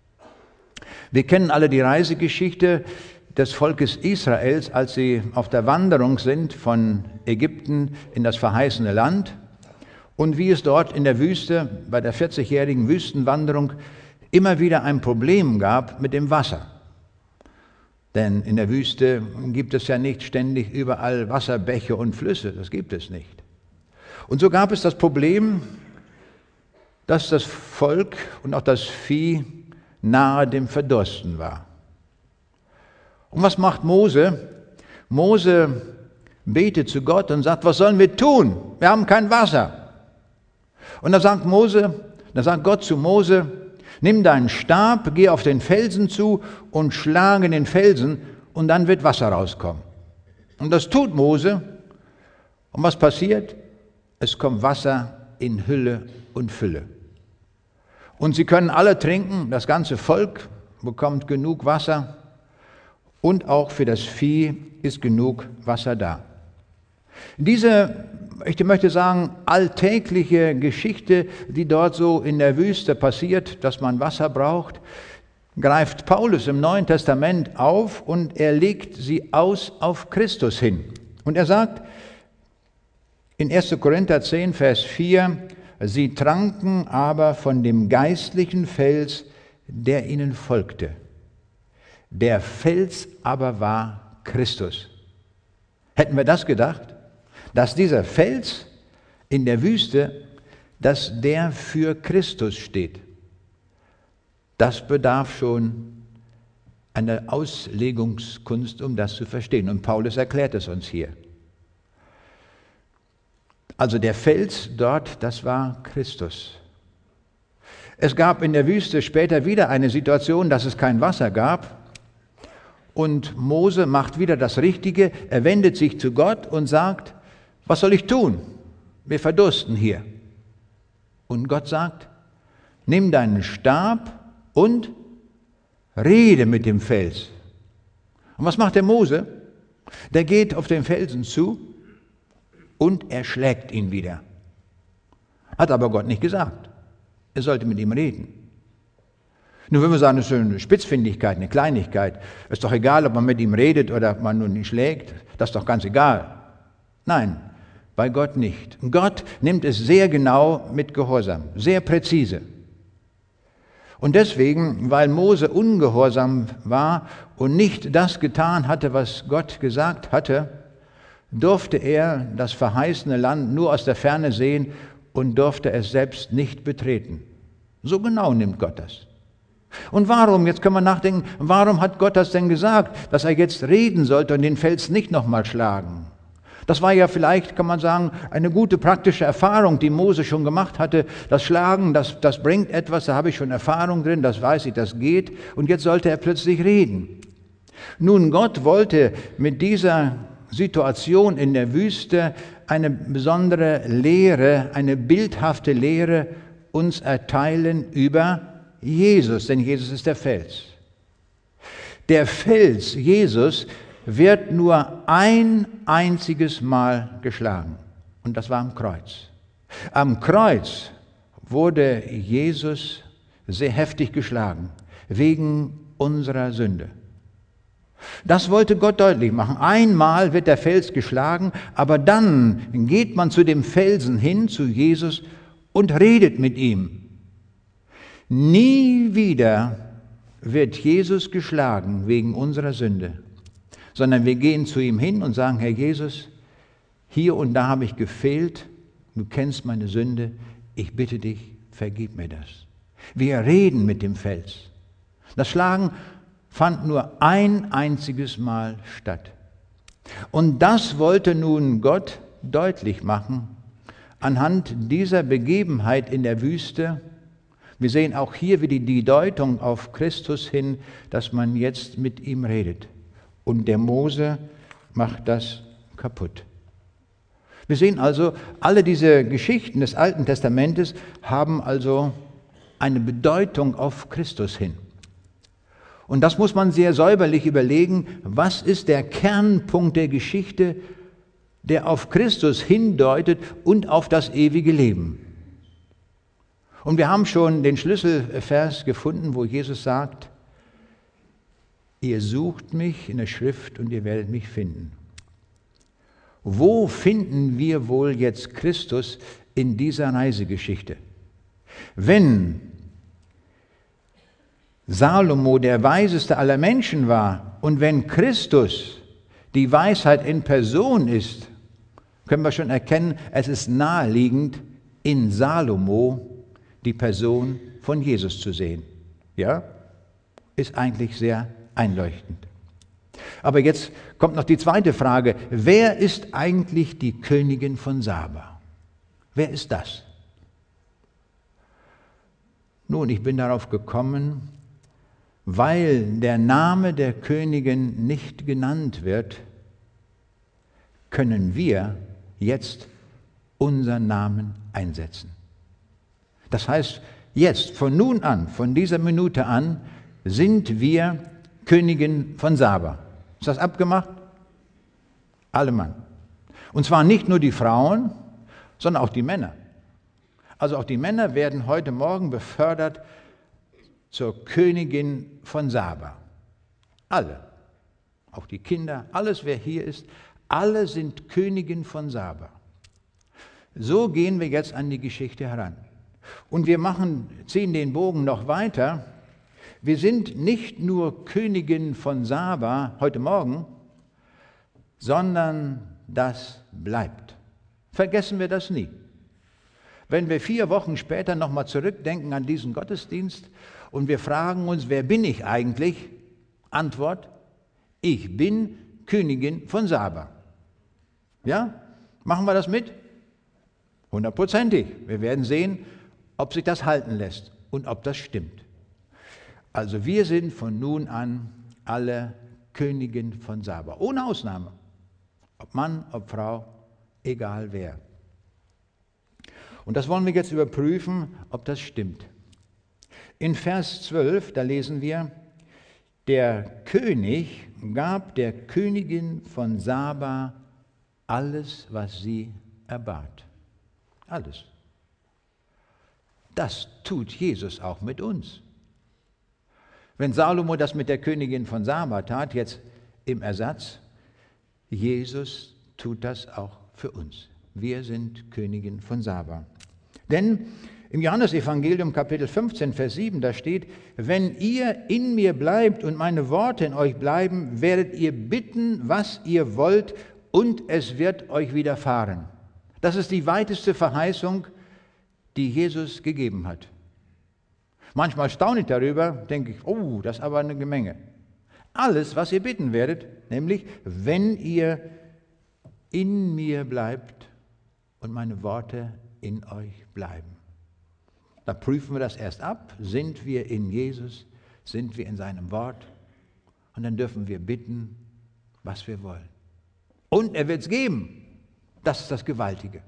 Wir kennen alle die Reisegeschichte des Volkes Israels, als sie auf der Wanderung sind von Ägypten in das verheißene Land und wie es dort in der Wüste bei der vierzigjährigen Wüstenwanderung immer wieder ein Problem gab mit dem Wasser. Denn in der Wüste gibt es ja nicht ständig überall Wasserbäche und Flüsse, das gibt es nicht. Und so gab es das Problem, dass das Volk und auch das Vieh nahe dem Verdursten war. Und was macht Mose? Mose betet zu Gott und sagt, was sollen wir tun? Wir haben kein Wasser. Und da sagt Mose, da sagt Gott zu Mose, nimm deinen Stab, geh auf den Felsen zu und schlage den Felsen und dann wird Wasser rauskommen. Und das tut Mose. Und was passiert? Es kommt Wasser in Hülle und Fülle. Und sie können alle trinken, das ganze Volk bekommt genug Wasser. Und auch für das Vieh ist genug Wasser da. Diese, ich möchte sagen, alltägliche Geschichte, die dort so in der Wüste passiert, dass man Wasser braucht, greift Paulus im Neuen Testament auf und er legt sie aus auf Christus hin. Und er sagt in erster Korinther zehn, Vers vier, sie tranken aber von dem geistlichen Fels, der ihnen folgte. Der Fels aber war Christus. Hätten wir das gedacht, dass dieser Fels in der Wüste, dass der für Christus steht? Das bedarf schon einer Auslegungskunst, um das zu verstehen. Und Paulus erklärt es uns hier. Also der Fels dort, das war Christus. Es gab in der Wüste später wieder eine Situation, dass es kein Wasser gab. Und Mose macht wieder das Richtige, er wendet sich zu Gott und sagt, was soll ich tun? Wir verdursten hier. Und Gott sagt, nimm deinen Stab und rede mit dem Fels. Und was macht der Mose? Der geht auf den Felsen zu und er schlägt ihn wieder. Hat aber Gott nicht gesagt. Er sollte mit ihm reden. Nur wenn wir sagen, das ist eine Spitzfindigkeit, eine Kleinigkeit, ist doch egal, ob man mit ihm redet oder ob man nun ihn schlägt, das ist doch ganz egal. Nein, bei Gott nicht. Und Gott nimmt es sehr genau mit Gehorsam, sehr präzise. Und deswegen, weil Mose ungehorsam war und nicht das getan hatte, was Gott gesagt hatte, durfte er das verheißene Land nur aus der Ferne sehen und durfte es selbst nicht betreten. So genau nimmt Gott das. Und warum, jetzt können wir nachdenken, warum hat Gott das denn gesagt, dass er jetzt reden sollte und den Fels nicht nochmal schlagen? Das war ja vielleicht, kann man sagen, eine gute praktische Erfahrung, die Mose schon gemacht hatte. Das Schlagen, das, das bringt etwas, da habe ich schon Erfahrung drin, das weiß ich, das geht. Und jetzt sollte er plötzlich reden. Nun, Gott wollte mit dieser Situation in der Wüste eine besondere Lehre, eine bildhafte Lehre uns erteilen über Jesus, denn Jesus ist der Fels. Der Fels, Jesus, wird nur ein einziges Mal geschlagen und das war am Kreuz. Am Kreuz wurde Jesus sehr heftig geschlagen, wegen unserer Sünde. Das wollte Gott deutlich machen. Einmal wird der Fels geschlagen, aber dann geht man zu dem Felsen hin, zu Jesus, und redet mit ihm. Nie wieder wird Jesus geschlagen wegen unserer Sünde, sondern wir gehen zu ihm hin und sagen, Herr Jesus, hier und da habe ich gefehlt, du kennst meine Sünde, ich bitte dich, vergib mir das. Wir reden mit dem Fels. Das Schlagen fand nur ein einziges Mal statt. Und das wollte nun Gott deutlich machen anhand dieser Begebenheit in der Wüste. Wir sehen auch hier wieder die Deutung auf Christus hin, dass man jetzt mit ihm redet. Und der Mose macht das kaputt. Wir sehen also, alle diese Geschichten des Alten Testamentes haben also eine Bedeutung auf Christus hin. Und das muss man sehr säuberlich überlegen, was ist der Kernpunkt der Geschichte, der auf Christus hindeutet und auf das ewige Leben. Und wir haben schon den Schlüsselvers gefunden, wo Jesus sagt, ihr sucht mich in der Schrift und ihr werdet mich finden. Wo finden wir wohl jetzt Christus in dieser Reisegeschichte? Wenn Salomo der weiseste aller Menschen war und wenn Christus die Weisheit in Person ist, können wir schon erkennen, es ist naheliegend, in Salomo die Person von Jesus zu sehen. Ja, ist eigentlich sehr einleuchtend. Aber jetzt kommt noch die zweite Frage. Wer ist eigentlich die Königin von Saba? Wer ist das? Nun, ich bin darauf gekommen, weil der Name der Königin nicht genannt wird, können wir jetzt unseren Namen einsetzen. Das heißt, jetzt, von nun an, von dieser Minute an, sind wir Königin von Saba. Ist das abgemacht? Alle Mann. Und zwar nicht nur die Frauen, sondern auch die Männer. Also auch die Männer werden heute Morgen befördert zur Königin von Saba. Alle. Auch die Kinder, alles wer hier ist, alle sind Königin von Saba. So gehen wir jetzt an die Geschichte heran. Und wir machen, ziehen den Bogen noch weiter. Wir sind nicht nur Königin von Saba heute Morgen, sondern das bleibt. Vergessen wir das nie. Wenn wir vier Wochen später nochmal zurückdenken an diesen Gottesdienst und wir fragen uns, wer bin ich eigentlich? Antwort, ich bin Königin von Saba. Ja? Machen wir das mit? Hundertprozentig. Wir werden sehen, ob sich das halten lässt und ob das stimmt. Also wir sind von nun an alle Königin von Saba, ohne Ausnahme. Ob Mann, ob Frau, egal wer. Und das wollen wir jetzt überprüfen, ob das stimmt. In Vers zwölf, da lesen wir, der König gab der Königin von Saba alles, was sie erbat. Alles. Das tut Jesus auch mit uns. Wenn Salomo das mit der Königin von Saba tat, jetzt im Ersatz, Jesus tut das auch für uns. Wir sind Königin von Saba. Denn im Johannesevangelium Kapitel fünfzehn, Vers sieben, da steht, wenn ihr in mir bleibt und meine Worte in euch bleiben, werdet ihr bitten, was ihr wollt, und es wird euch widerfahren. Das ist die weiteste Verheißung, die Jesus gegeben hat. Manchmal staune ich darüber, denke ich, oh, das ist aber eine Menge. Alles, was ihr bitten werdet, nämlich, wenn ihr in mir bleibt und meine Worte in euch bleiben. Da prüfen wir das erst ab. Sind wir in Jesus? Sind wir in seinem Wort? Und dann dürfen wir bitten, was wir wollen. Und er wird es geben. Das ist das Gewaltige.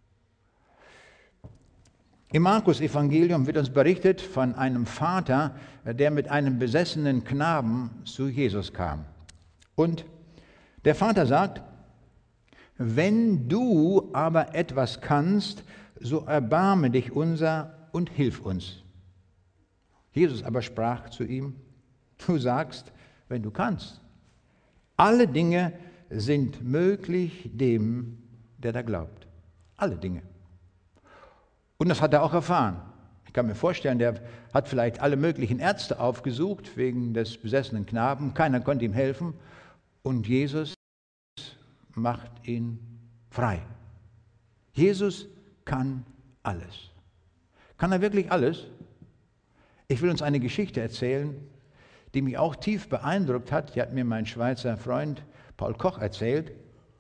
Im Markus-Evangelium wird uns berichtet von einem Vater, der mit einem besessenen Knaben zu Jesus kam. Und der Vater sagt, wenn du aber etwas kannst, so erbarme dich unser und hilf uns. Jesus aber sprach zu ihm, du sagst, wenn du kannst. Alle Dinge sind möglich dem, der da glaubt. Alle Dinge. Und das hat er auch erfahren. Ich kann mir vorstellen, der hat vielleicht alle möglichen Ärzte aufgesucht wegen des besessenen Knaben. Keiner konnte ihm helfen. Und Jesus macht ihn frei. Jesus kann alles. Kann er wirklich alles? Ich will uns eine Geschichte erzählen, die mich auch tief beeindruckt hat. Die hat mir mein Schweizer Freund Paul Koch erzählt,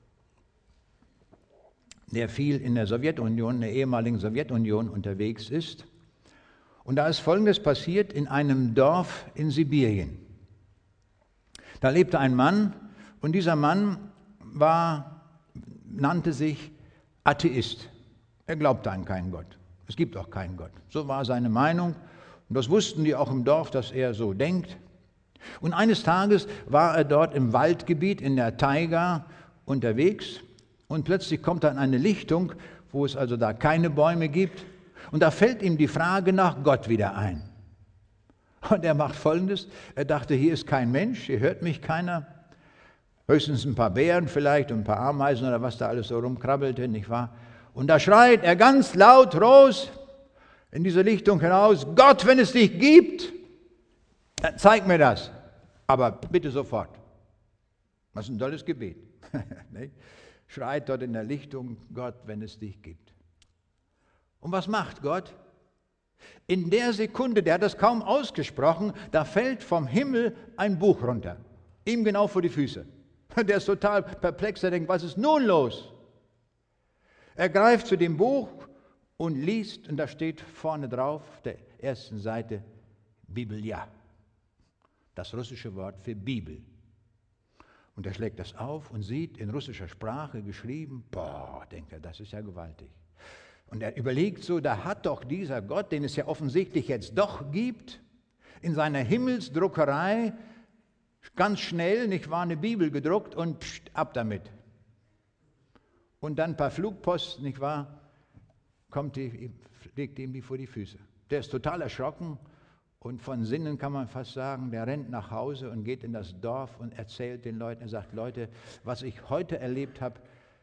der viel in der Sowjetunion, in der ehemaligen Sowjetunion unterwegs ist. Und da ist Folgendes passiert in einem Dorf in Sibirien. Da lebte ein Mann und dieser Mann war, nannte sich Atheist. Er glaubte an keinen Gott. Es gibt auch keinen Gott. So war seine Meinung. Und das wussten die auch im Dorf, dass er so denkt. Und eines Tages war er dort im Waldgebiet in der Taiga unterwegs. Und plötzlich kommt er an eine Lichtung, wo es also da keine Bäume gibt. Und da fällt ihm die Frage nach Gott wieder ein. Und er macht Folgendes. Er dachte, hier ist kein Mensch, hier hört mich keiner. Höchstens ein paar Bären vielleicht und ein paar Ameisen oder was da alles so rumkrabbelte, nicht wahr? Und da schreit er ganz laut raus in diese Lichtung hinaus, Gott, wenn es dich gibt, dann zeig mir das. Aber bitte sofort. Das ist ein tolles Gebet. Schreit dort in der Lichtung, Gott, wenn es dich gibt. Und was macht Gott? In der Sekunde, der hat das kaum ausgesprochen, da fällt vom Himmel ein Buch runter. Ihm genau vor die Füße. Der ist total perplex, er denkt, was ist nun los? Er greift zu dem Buch und liest, und da steht vorne drauf, der ersten Seite, Bibelja. Das russische Wort für Bibel. Und er schlägt das auf und sieht in russischer Sprache geschrieben, boah, denkt er, das ist ja gewaltig. Und er überlegt so, da hat doch dieser Gott, den es ja offensichtlich jetzt doch gibt, in seiner Himmelsdruckerei ganz schnell, nicht wahr, eine Bibel gedruckt und pst, ab damit. Und dann ein paar Flugposten, nicht wahr, kommt die, legt ihm die vor die Füße. Der ist total erschrocken. Und von Sinnen kann man fast sagen, der rennt nach Hause und geht in das Dorf und erzählt den Leuten, er sagt, Leute, was ich heute erlebt habe,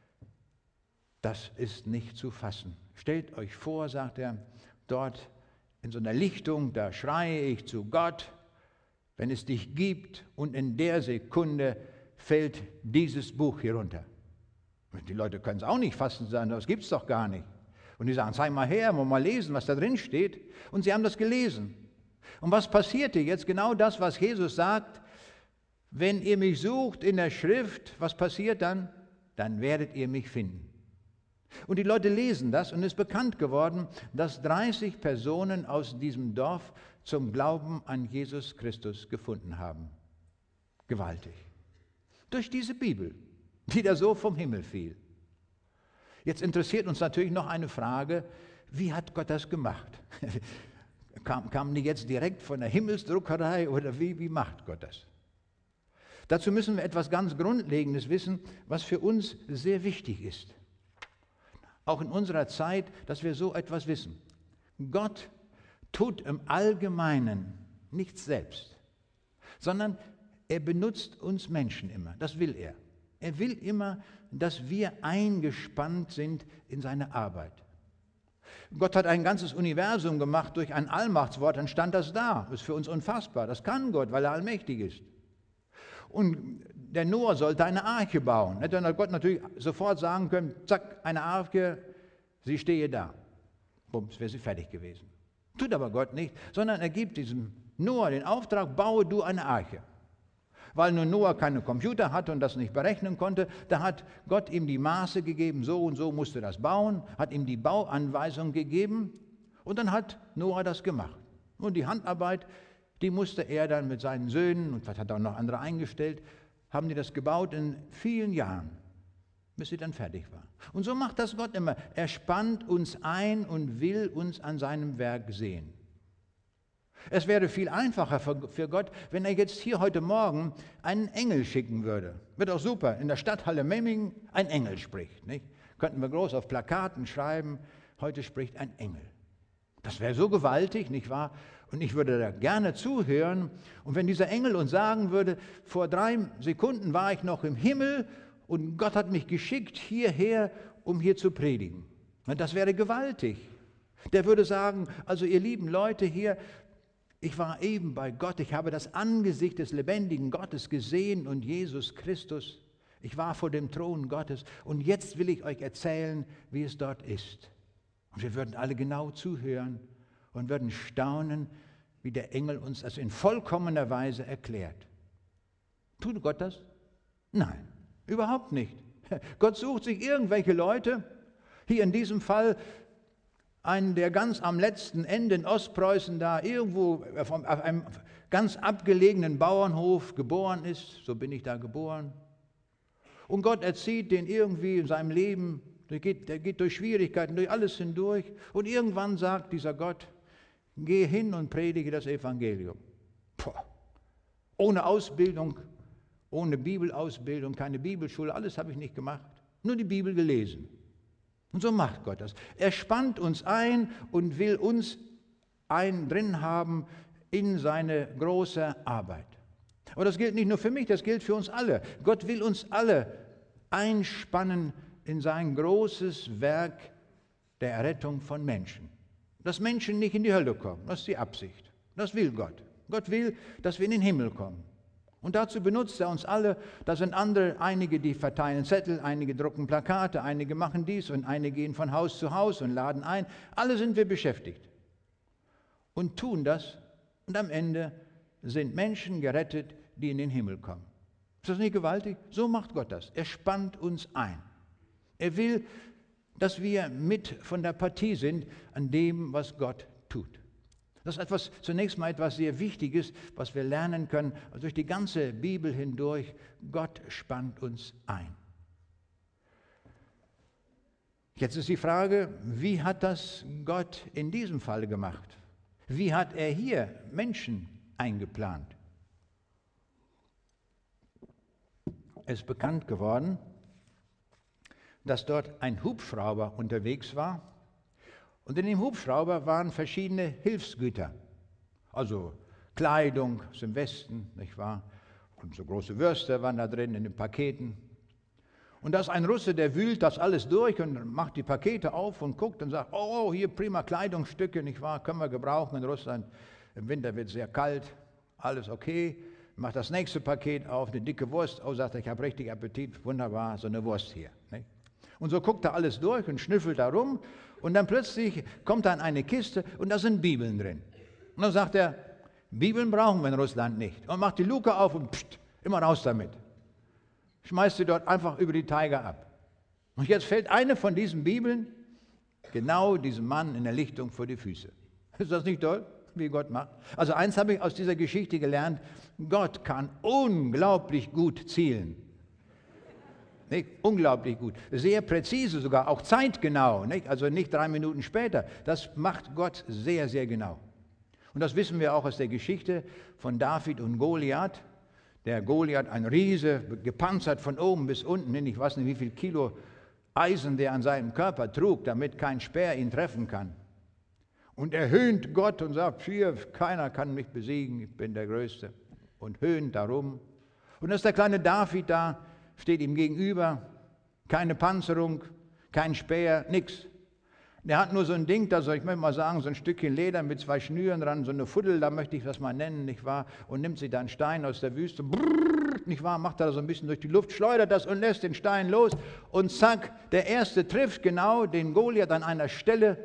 das ist nicht zu fassen. Stellt euch vor, sagt er, dort in so einer Lichtung, da schreie ich zu Gott, wenn es dich gibt, und in der Sekunde fällt dieses Buch hier runter. Die Leute können es auch nicht fassen, sagen, das gibt es doch gar nicht. Und die sagen, zeig mal her, wollen wir mal lesen, was da drin steht. Und sie haben das gelesen. Und was passierte jetzt? Genau das, was Jesus sagt, wenn ihr mich sucht in der Schrift, was passiert dann? Dann werdet ihr mich finden. Und die Leute lesen das und es ist bekannt geworden, dass dreißig Personen aus diesem Dorf zum Glauben an Jesus Christus gefunden haben. Gewaltig. Durch diese Bibel, die da so vom Himmel fiel. Jetzt interessiert uns natürlich noch eine Frage, wie hat Gott das gemacht? Kam, kamen die jetzt direkt von der Himmelsdruckerei oder wie, wie macht Gott das? Dazu müssen wir etwas ganz Grundlegendes wissen, was für uns sehr wichtig ist. Auch in unserer Zeit, dass wir so etwas wissen. Gott tut im Allgemeinen nichts selbst, sondern er benutzt uns Menschen immer. Das will er. Er will immer, dass wir eingespannt sind in seine Arbeit. Gott hat ein ganzes Universum gemacht durch ein Allmachtswort, dann stand das da. Das ist für uns unfassbar. Das kann Gott, weil er allmächtig ist. Und der Noah sollte eine Arche bauen. Hätte dann Gott natürlich sofort sagen können, zack, eine Arche, sie stehe da. Bums, wäre sie fertig gewesen. Tut aber Gott nicht, sondern er gibt diesem Noah den Auftrag, baue du eine Arche. Weil nur Noah keine Computer hatte und das nicht berechnen konnte, da hat Gott ihm die Maße gegeben, so und so musste das bauen, hat ihm die Bauanweisung gegeben und dann hat Noah das gemacht. Und die Handarbeit, die musste er dann mit seinen Söhnen, und vielleicht hat er auch noch andere eingestellt, haben die das gebaut in vielen Jahren, bis sie dann fertig war. Und so macht das Gott immer. Er spannt uns ein und will uns an seinem Werk sehen. Es wäre viel einfacher für Gott, wenn er jetzt hier heute Morgen einen Engel schicken würde. Wird auch super, in der Stadthalle Memmingen ein Engel spricht. Nicht? Könnten wir groß auf Plakaten schreiben, heute spricht ein Engel. Das wäre so gewaltig, nicht wahr? Und ich würde da gerne zuhören. Und wenn dieser Engel uns sagen würde, vor drei Sekunden war ich noch im Himmel und Gott hat mich geschickt hierher, um hier zu predigen. Das wäre gewaltig. Der würde sagen, also ihr lieben Leute hier, ich war eben bei Gott, ich habe das Angesicht des lebendigen Gottes gesehen und Jesus Christus. Ich war vor dem Thron Gottes und jetzt will ich euch erzählen, wie es dort ist. Und wir würden alle genau zuhören und würden staunen, wie der Engel uns das in vollkommener Weise erklärt. Tut Gott das? Nein, überhaupt nicht. Gott sucht sich irgendwelche Leute, hier in diesem Fall einen, der ganz am letzten Ende in Ostpreußen da irgendwo auf einem ganz abgelegenen Bauernhof geboren ist, so bin ich da geboren. Und Gott erzieht den irgendwie in seinem Leben, der geht, der geht durch Schwierigkeiten, durch alles hindurch und irgendwann sagt dieser Gott, geh hin und predige das Evangelium. Puh. Ohne Ausbildung, ohne Bibelausbildung, keine Bibelschule, alles habe ich nicht gemacht, nur die Bibel gelesen. Und so macht Gott das. Er spannt uns ein und will uns ein drin haben in seine große Arbeit. Aber das gilt nicht nur für mich, das gilt für uns alle. Gott will uns alle einspannen in sein großes Werk der Errettung von Menschen. Dass Menschen nicht in die Hölle kommen, das ist die Absicht. Das will Gott. Gott will, dass wir in den Himmel kommen. Und dazu benutzt er uns alle. Da sind andere, einige, die verteilen Zettel, einige drucken Plakate, einige machen dies und einige gehen von Haus zu Haus und laden ein. Alle sind wir beschäftigt und tun das. Und am Ende sind Menschen gerettet, die in den Himmel kommen. Ist das nicht gewaltig? So macht Gott das. Er spannt uns ein. Er will, dass wir mit von der Partie sind an dem, was Gott tut. Das ist etwas, zunächst mal etwas sehr Wichtiges, was wir lernen können, also durch die ganze Bibel hindurch. Gott spannt uns ein. Jetzt ist die Frage, wie hat das Gott in diesem Fall gemacht? Wie hat er hier Menschen eingeplant? Es ist bekannt geworden, dass dort ein Hubschrauber unterwegs war. Und in dem Hubschrauber waren verschiedene Hilfsgüter, also Kleidung aus dem Westen, nicht wahr? Und so große Würste waren da drin in den Paketen. Und da ist ein Russe, der wühlt das alles durch und macht die Pakete auf und guckt und sagt, oh, hier prima Kleidungsstücke, nicht wahr? Können wir gebrauchen in Russland. Im Winter wird es sehr kalt, alles okay. Macht das nächste Paket auf, eine dicke Wurst. Oh, sagt er, ich habe richtig Appetit, wunderbar, so eine Wurst hier. Nicht? Und so guckt er alles durch und schnüffelt da rum. Und dann plötzlich kommt er in eine Kiste und da sind Bibeln drin. Und dann sagt er, Bibeln brauchen wir in Russland nicht. Und macht die Luke auf und pst, immer raus damit. Schmeißt sie dort einfach über die Teiger ab. Und jetzt fällt eine von diesen Bibeln genau diesem Mann in der Lichtung vor die Füße. Ist das nicht toll, wie Gott macht? Also eins habe ich aus dieser Geschichte gelernt, Gott kann unglaublich gut zielen. Nicht? Unglaublich gut, sehr präzise sogar, auch zeitgenau, nicht? Also nicht drei Minuten später. Das macht Gott sehr, sehr genau. Und das wissen wir auch aus der Geschichte von David und Goliath. Der Goliath, ein Riese, gepanzert von oben bis unten, ich weiß nicht, wie viel Kilo Eisen der an seinem Körper trug, damit kein Speer ihn treffen kann. Und er höhnt Gott und sagt, hier, keiner kann mich besiegen, ich bin der Größte. Und höhnt darum. Und da ist der kleine David da, steht ihm gegenüber, keine Panzerung, kein Speer, nichts. Der hat nur so ein Ding, also ich möchte mal sagen, so ein Stückchen Leder mit zwei Schnüren dran, so eine Fuddel, da möchte ich das mal nennen, nicht wahr? Und nimmt sich da einen Stein aus der Wüste, brrr, nicht wahr? Macht er so ein bisschen durch die Luft, schleudert das und lässt den Stein los und zack, der erste trifft genau den Goliath an einer Stelle,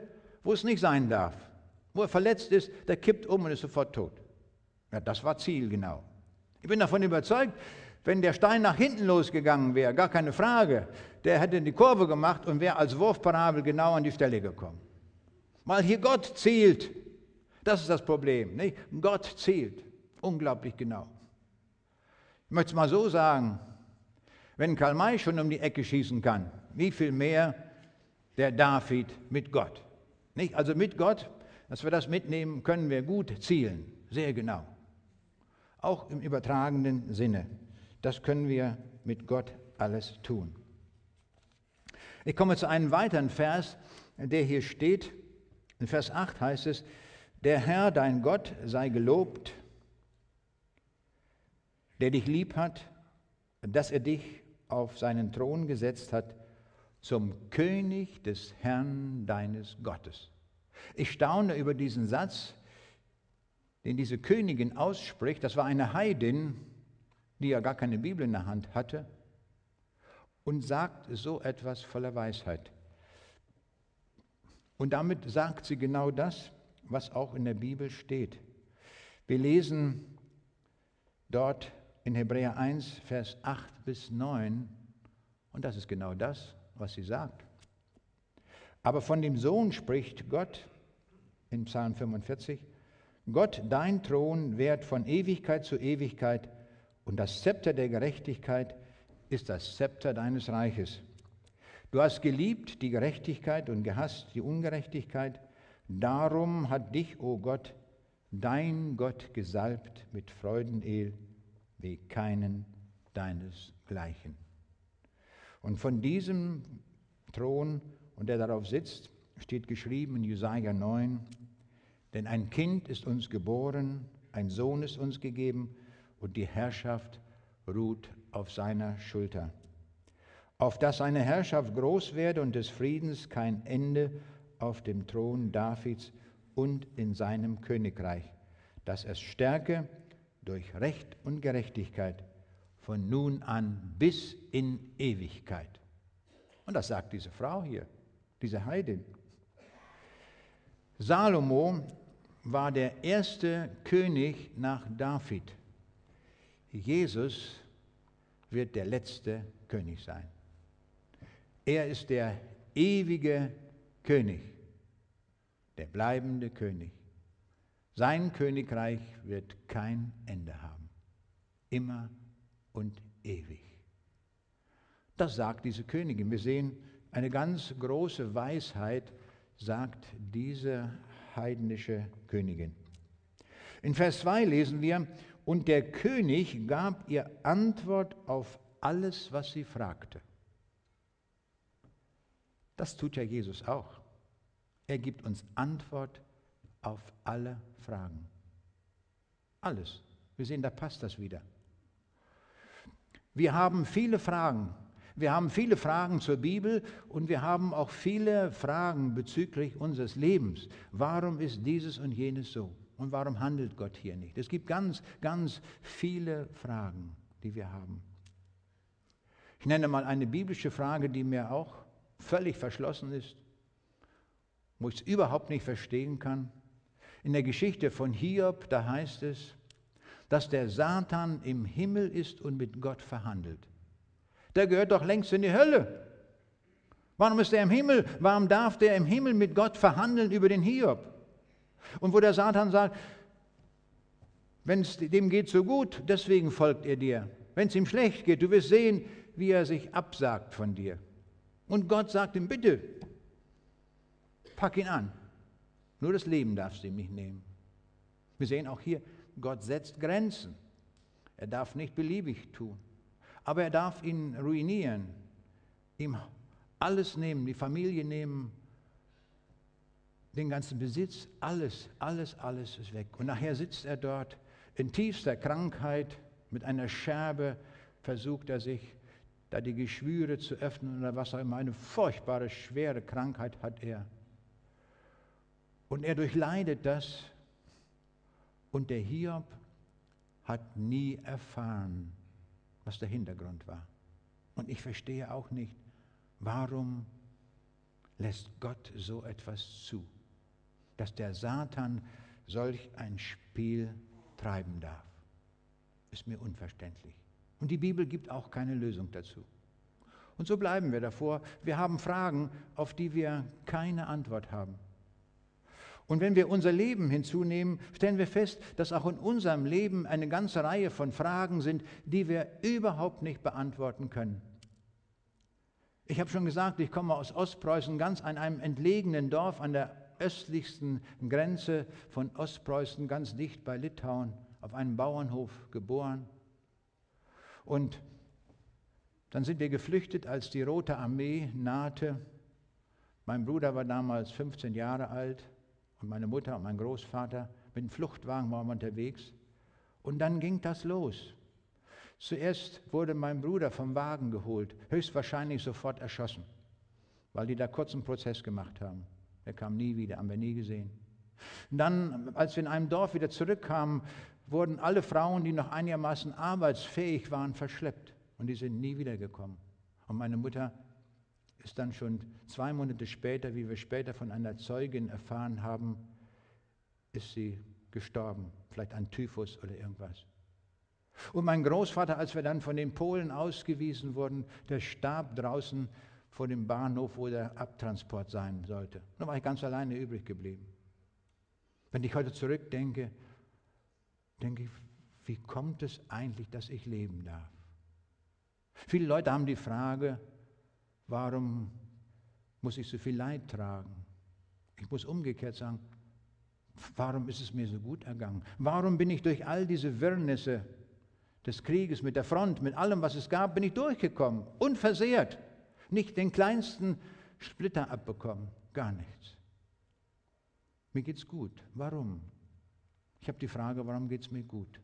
wo es nicht sein darf. Wo er verletzt ist, der kippt um und ist sofort tot. Ja, das war Ziel, genau. Ich bin davon überzeugt, wenn der Stein nach hinten losgegangen wäre, gar keine Frage, der hätte die Kurve gemacht und wäre als Wurfparabel genau an die Stelle gekommen. Weil hier Gott zielt. Das ist das Problem. Nicht? Gott zielt. Unglaublich genau. Ich möchte es mal so sagen, wenn Karl May schon um die Ecke schießen kann, wie viel mehr der David mit Gott. Nicht? Also mit Gott, dass wir das mitnehmen, können wir gut zielen. Sehr genau. Auch im übertragenen Sinne. Das können wir mit Gott alles tun. Ich komme zu einem weiteren Vers, der hier steht. In Vers acht heißt es, der Herr, dein Gott, sei gelobt, der dich lieb hat, dass er dich auf seinen Thron gesetzt hat, zum König des Herrn deines Gottes. Ich staune über diesen Satz, den diese Königin ausspricht. Das war eine Heidin, die ja gar keine Bibel in der Hand hatte, und sagt so etwas voller Weisheit. Und damit sagt sie genau das, was auch in der Bibel steht. Wir lesen dort in Hebräer eins, Vers acht bis neun, und das ist genau das, was sie sagt. Aber von dem Sohn spricht Gott in Psalm fünfundvierzig, Gott, dein Thron währt von Ewigkeit zu Ewigkeit, und das Zepter der Gerechtigkeit ist das Zepter deines Reiches. Du hast geliebt die Gerechtigkeit und gehasst die Ungerechtigkeit. Darum hat dich, o Gott, dein Gott gesalbt mit Freudenöl wie keinen deinesgleichen. Und von diesem Thron, und der darauf sitzt, steht geschrieben in Jesaja neun, denn ein Kind ist uns geboren, ein Sohn ist uns gegeben, und die Herrschaft ruht auf seiner Schulter. Auf dass seine Herrschaft groß werde und des Friedens kein Ende auf dem Thron Davids und in seinem Königreich, dass es stärke durch Recht und Gerechtigkeit von nun an bis in Ewigkeit. Und das sagt diese Frau hier, diese Heidin. Salomo war der erste König nach David. Jesus wird der letzte König sein. Er ist der ewige König, der bleibende König. Sein Königreich wird kein Ende haben, immer und ewig. Das sagt diese Königin. Wir sehen, eine ganz große Weisheit sagt diese heidnische Königin. In Vers zwei lesen wir, und der König gab ihr Antwort auf alles, was sie fragte. Das tut ja Jesus auch. Er gibt uns Antwort auf alle Fragen. Alles. Wir sehen, da passt das wieder. Wir haben viele Fragen. Wir haben viele Fragen zur Bibel und wir haben auch viele Fragen bezüglich unseres Lebens. Warum ist dieses und jenes so? Und warum handelt Gott hier nicht? Es gibt ganz, ganz viele Fragen, die wir haben. Ich nenne mal eine biblische Frage, die mir auch völlig verschlossen ist, wo ich es überhaupt nicht verstehen kann. In der Geschichte von Hiob, da heißt es, dass der Satan im Himmel ist und mit Gott verhandelt. Der gehört doch längst in die Hölle. Warum ist er im Himmel? Warum darf der im Himmel mit Gott verhandeln über den Hiob? Und wo der Satan sagt, wenn es dem geht so gut, deswegen folgt er dir. Wenn es ihm schlecht geht, du wirst sehen, wie er sich absagt von dir. Und Gott sagt ihm, bitte, pack ihn an. Nur das Leben darfst du ihm nicht nehmen. Wir sehen auch hier, Gott setzt Grenzen. Er darf nicht beliebig tun. Aber er darf ihn ruinieren, ihm alles nehmen, die Familie nehmen, den ganzen Besitz, alles, alles, alles ist weg. Und nachher sitzt er dort in tiefster Krankheit, mit einer Scherbe versucht er sich, da die Geschwüre zu öffnen oder was auch immer. Eine furchtbare, schwere Krankheit hat er. Und er durchleidet das. Und der Hiob hat nie erfahren, was der Hintergrund war. Und ich verstehe auch nicht, warum lässt Gott so etwas zu? dass der Satan solch ein Spiel treiben darf. Ist mir unverständlich. Und die Bibel gibt auch keine Lösung dazu. Und so bleiben wir davor. Wir haben Fragen, auf die wir keine Antwort haben. Und wenn wir unser Leben hinzunehmen, stellen wir fest, dass auch in unserem Leben eine ganze Reihe von Fragen sind, die wir überhaupt nicht beantworten können. Ich habe schon gesagt, ich komme aus Ostpreußen, ganz an einem entlegenen Dorf an der östlichsten Grenze von Ostpreußen, ganz dicht bei Litauen, auf einem Bauernhof geboren. Und dann sind wir geflüchtet, als die Rote Armee nahte. Mein Bruder war damals fünfzehn Jahre alt und meine Mutter und mein Großvater mit dem Fluchtwagen waren wir unterwegs. Und dann ging das los. Zuerst wurde mein Bruder vom Wagen geholt, höchstwahrscheinlich sofort erschossen, weil die da kurz einen Prozess gemacht haben. Er kam nie wieder, haben wir nie gesehen. Und dann, als wir in einem Dorf wieder zurückkamen, wurden alle Frauen, die noch einigermaßen arbeitsfähig waren, verschleppt. Und die sind nie wiedergekommen. Und meine Mutter ist dann schon zwei Monate später, wie wir später von einer Zeugin erfahren haben, ist sie gestorben, vielleicht an Typhus oder irgendwas. Und mein Großvater, als wir dann von den Polen ausgewiesen wurden, der starb draußen vor dem Bahnhof, wo der Abtransport sein sollte. Da war ich ganz alleine übrig geblieben. Wenn ich heute zurückdenke, denke ich, wie kommt es eigentlich, dass ich leben darf? Viele Leute haben die Frage, warum muss ich so viel Leid tragen? Ich muss umgekehrt sagen, warum ist es mir so gut ergangen? Warum bin ich durch all diese Wirrnisse des Krieges mit der Front, mit allem, was es gab, bin ich durchgekommen, unversehrt, nicht den kleinsten Splitter abbekommen, gar nichts. Mir geht's gut. Warum? Ich habe die Frage, warum geht es mir gut?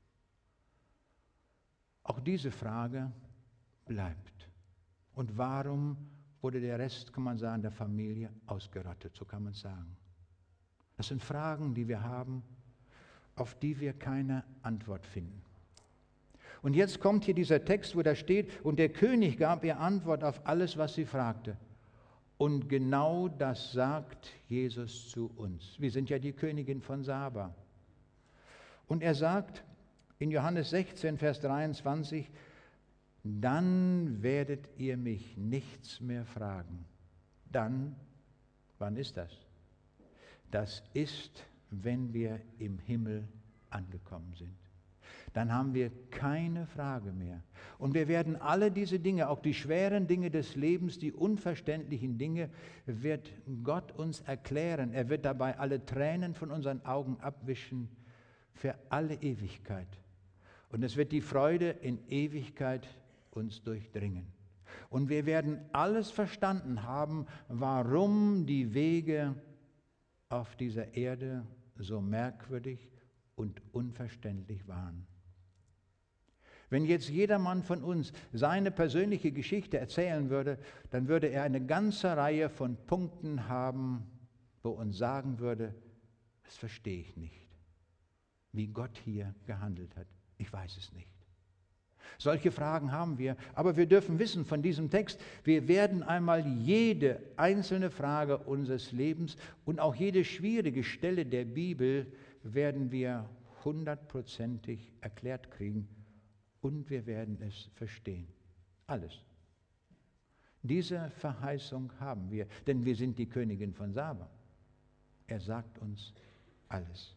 Auch diese Frage bleibt. Und warum wurde der Rest, kann man sagen, der Familie ausgerottet, so kann man sagen. Das sind Fragen, die wir haben, auf die wir keine Antwort finden. Und jetzt kommt hier dieser Text, wo da steht, und der König gab ihr Antwort auf alles, was sie fragte. Und genau das sagt Jesus zu uns. Wir sind ja die Königin von Saba. Und er sagt in Johannes sechzehn, Vers dreiundzwanzig, dann werdet ihr mich nichts mehr fragen. Dann, wann ist das? Das ist, wenn wir im Himmel angekommen sind. Dann haben wir keine Frage mehr. Und wir werden alle diese Dinge, auch die schweren Dinge des Lebens, die unverständlichen Dinge, wird Gott uns erklären. Er wird dabei alle Tränen von unseren Augen abwischen für alle Ewigkeit. Und es wird die Freude in Ewigkeit uns durchdringen. Und wir werden alles verstanden haben, warum die Wege auf dieser Erde so merkwürdig und unverständlich waren. Wenn jetzt jedermann von uns seine persönliche Geschichte erzählen würde, dann würde er eine ganze Reihe von Punkten haben, wo uns sagen würde, das verstehe ich nicht, wie Gott hier gehandelt hat. Ich weiß es nicht. Solche Fragen haben wir, aber wir dürfen wissen von diesem Text, wir werden einmal jede einzelne Frage unseres Lebens und auch jede schwierige Stelle der Bibel werden wir hundertprozentig erklärt kriegen und wir werden es verstehen. Alles. Diese Verheißung haben wir, denn wir sind die Königin von Saba. Er sagt uns alles.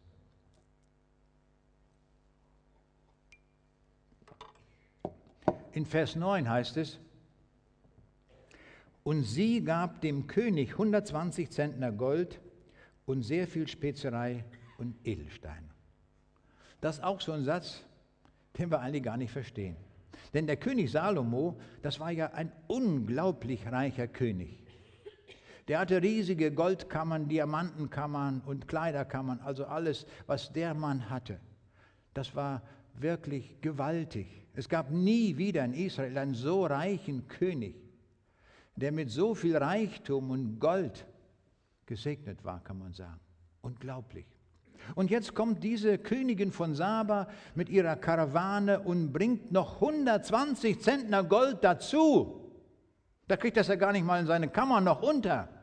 In Vers neun heißt es, und sie gab dem König hundertzwanzig Zentner Gold und sehr viel Spezerei und Edelsteine. Das ist auch so ein Satz, den wir eigentlich gar nicht verstehen. Denn der König Salomo, das war ja ein unglaublich reicher König. Der hatte riesige Goldkammern, Diamantenkammern und Kleiderkammern, also alles, was der Mann hatte. Das war wirklich gewaltig. Es gab nie wieder in Israel einen so reichen König, der mit so viel Reichtum und Gold gesegnet war, kann man sagen. Unglaublich. Und jetzt kommt diese Königin von Saba mit ihrer Karawane und bringt noch hundertzwanzig Zentner Gold dazu. Da kriegt das ja gar nicht mal in seine Kammer noch unter.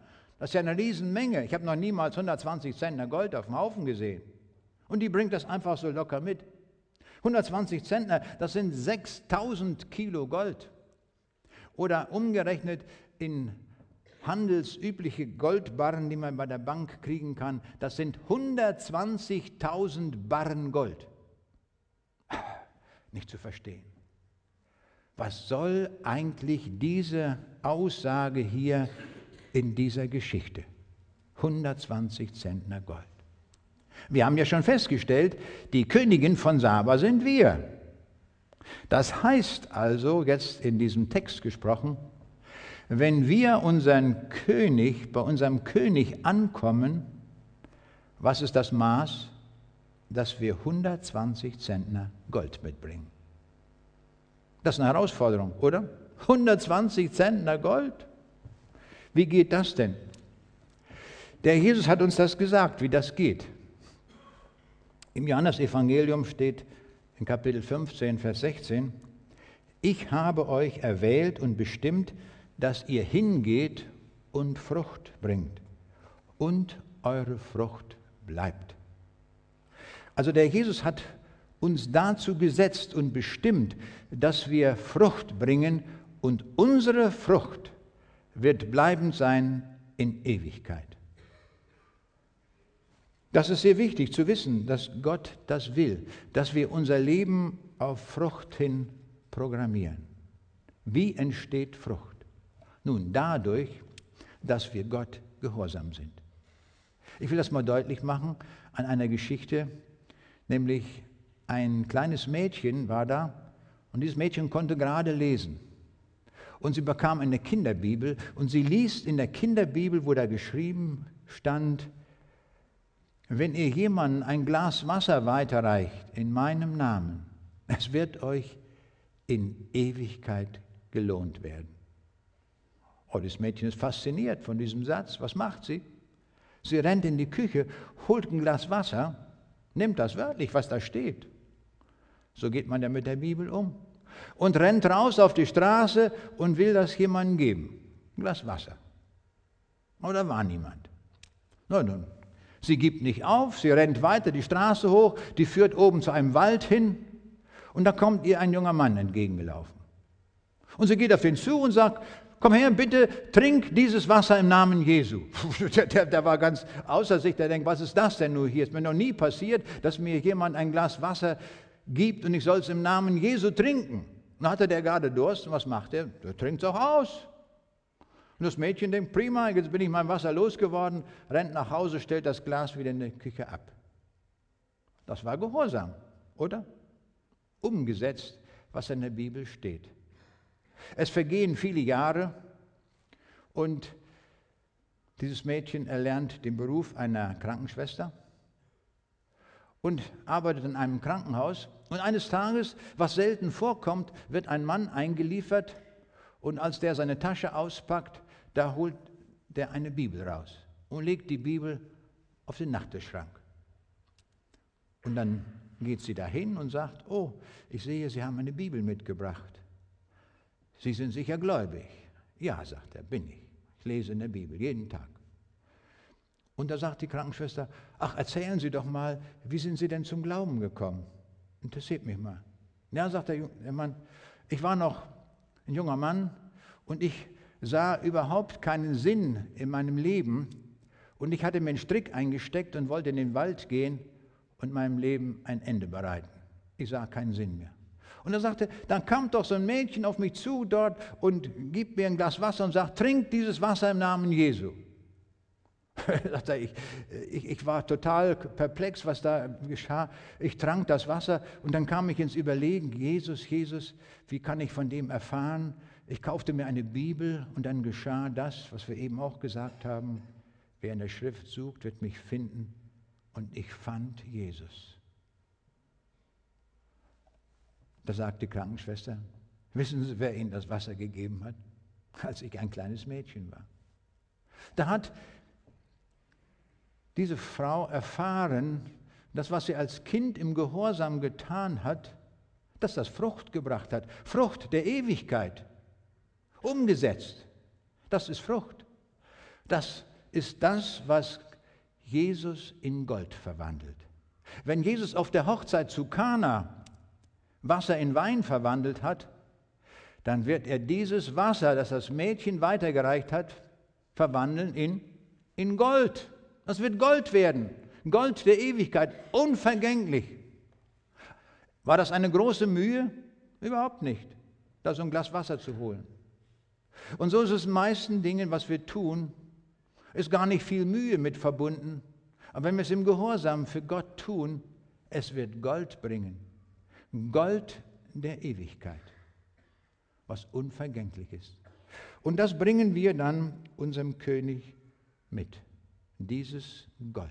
Das ist ja eine Riesenmenge. Ich habe noch niemals hundertzwanzig Zentner Gold auf dem Haufen gesehen. Und die bringt das einfach so locker mit. hundertzwanzig Zentner, das sind sechstausend Kilo Gold. Oder umgerechnet in handelsübliche Goldbarren, die man bei der Bank kriegen kann, das sind hundertzwanzigtausend Barren Gold. Nicht zu verstehen. Was soll eigentlich diese Aussage hier in dieser Geschichte? hundertzwanzig Zentner Gold. Wir haben ja schon festgestellt, die Königin von Saba sind wir. Das heißt also, jetzt in diesem Text gesprochen, wenn wir unseren König, bei unserem König ankommen, was ist das Maß? Dass wir hundertzwanzig Zentner Gold mitbringen. Das ist eine Herausforderung, oder? hundertzwanzig Zentner Gold? Wie geht das denn? Der Jesus hat uns das gesagt, wie das geht. Im Johannesevangelium steht in Kapitel fünfzehn, Vers sechzehn, ich habe euch erwählt und bestimmt, dass ihr hingeht und Frucht bringt und eure Frucht bleibt. Also der Jesus hat uns dazu gesetzt und bestimmt, dass wir Frucht bringen und unsere Frucht wird bleibend sein in Ewigkeit. Das ist sehr wichtig zu wissen, dass Gott das will, dass wir unser Leben auf Frucht hin programmieren. Wie entsteht Frucht? Nun, dadurch, dass wir Gott gehorsam sind. Ich will das mal deutlich machen an einer Geschichte, nämlich ein kleines Mädchen war da und dieses Mädchen konnte gerade lesen. Und sie bekam eine Kinderbibel und sie liest in der Kinderbibel, wo da geschrieben stand, wenn ihr jemandem ein Glas Wasser weiterreicht in meinem Namen, es wird euch in Ewigkeit gelohnt werden. Oh, das Mädchen ist fasziniert von diesem Satz. Was macht sie? Sie rennt in die Küche, holt ein Glas Wasser, nimmt das wörtlich, was da steht. So geht man ja mit der Bibel um. Und rennt raus auf die Straße und will das jemandem geben. Ein Glas Wasser. Aber da war niemand. Na nun, sie gibt nicht auf, sie rennt weiter die Straße hoch, die führt oben zu einem Wald hin und da kommt ihr ein junger Mann entgegengelaufen. Und sie geht auf den zu und sagt, komm her, bitte trink dieses Wasser im Namen Jesu. Der, der, der war ganz außer sich, der denkt, was ist das denn nur hier? Ist mir noch nie passiert, dass mir jemand ein Glas Wasser gibt und ich soll es im Namen Jesu trinken. Und dann hatte der gerade Durst und was macht er? Der trinkt es auch aus. Und das Mädchen denkt, prima, jetzt bin ich mein Wasser losgeworden, rennt nach Hause, stellt das Glas wieder in die Küche ab. Das war Gehorsam, oder? Umgesetzt, was in der Bibel steht. Es vergehen viele Jahre und dieses Mädchen erlernt den Beruf einer Krankenschwester und arbeitet in einem Krankenhaus. Und eines Tages, was selten vorkommt, wird ein Mann eingeliefert und als der seine Tasche auspackt, da holt der eine Bibel raus und legt die Bibel auf den Nachttischschrank. Und dann geht sie dahin und sagt, oh, ich sehe, Sie haben eine Bibel mitgebracht. Sie sind sicher gläubig. Ja, sagt er, bin ich. Ich lese in der Bibel, jeden Tag. Und da sagt die Krankenschwester, ach, erzählen Sie doch mal, wie sind Sie denn zum Glauben gekommen? Interessiert mich mal. Ja, sagt der, der Mann, ich war noch ein junger Mann und ich sah überhaupt keinen Sinn in meinem Leben und ich hatte mir einen Strick eingesteckt und wollte in den Wald gehen und meinem Leben ein Ende bereiten. Ich sah keinen Sinn mehr. Und er sagte, dann kam doch so ein Mädchen auf mich zu dort und gibt mir ein Glas Wasser und sagt, trink dieses Wasser im Namen Jesu. ich, ich, ich war total perplex, was da geschah. Ich trank das Wasser und dann kam ich ins Überlegen, Jesus, Jesus, wie kann ich von dem erfahren? Ich kaufte mir eine Bibel und dann geschah das, was wir eben auch gesagt haben. Wer in der Schrift sucht, wird mich finden. Und ich fand Jesus. Da sagt die Krankenschwester, wissen Sie, wer Ihnen das Wasser gegeben hat? Als ich ein kleines Mädchen war. Da hat diese Frau erfahren, dass was sie als Kind im Gehorsam getan hat, dass das Frucht gebracht hat. Frucht der Ewigkeit. Umgesetzt. Das ist Frucht. Das ist das, was Jesus in Gold verwandelt. Wenn Jesus auf der Hochzeit zu Kana Wasser in Wein verwandelt hat, dann wird er dieses Wasser, das das Mädchen weitergereicht hat, verwandeln in, in Gold. Das wird Gold werden. Gold der Ewigkeit, unvergänglich. War das eine große Mühe? Überhaupt nicht, da so ein Glas Wasser zu holen. Und so ist es in den meisten Dingen, was wir tun, ist gar nicht viel Mühe mit verbunden. Aber wenn wir es im Gehorsam für Gott tun, es wird Gold bringen. Gold der Ewigkeit, was unvergänglich ist. Und das bringen wir dann unserem König mit, dieses Gold.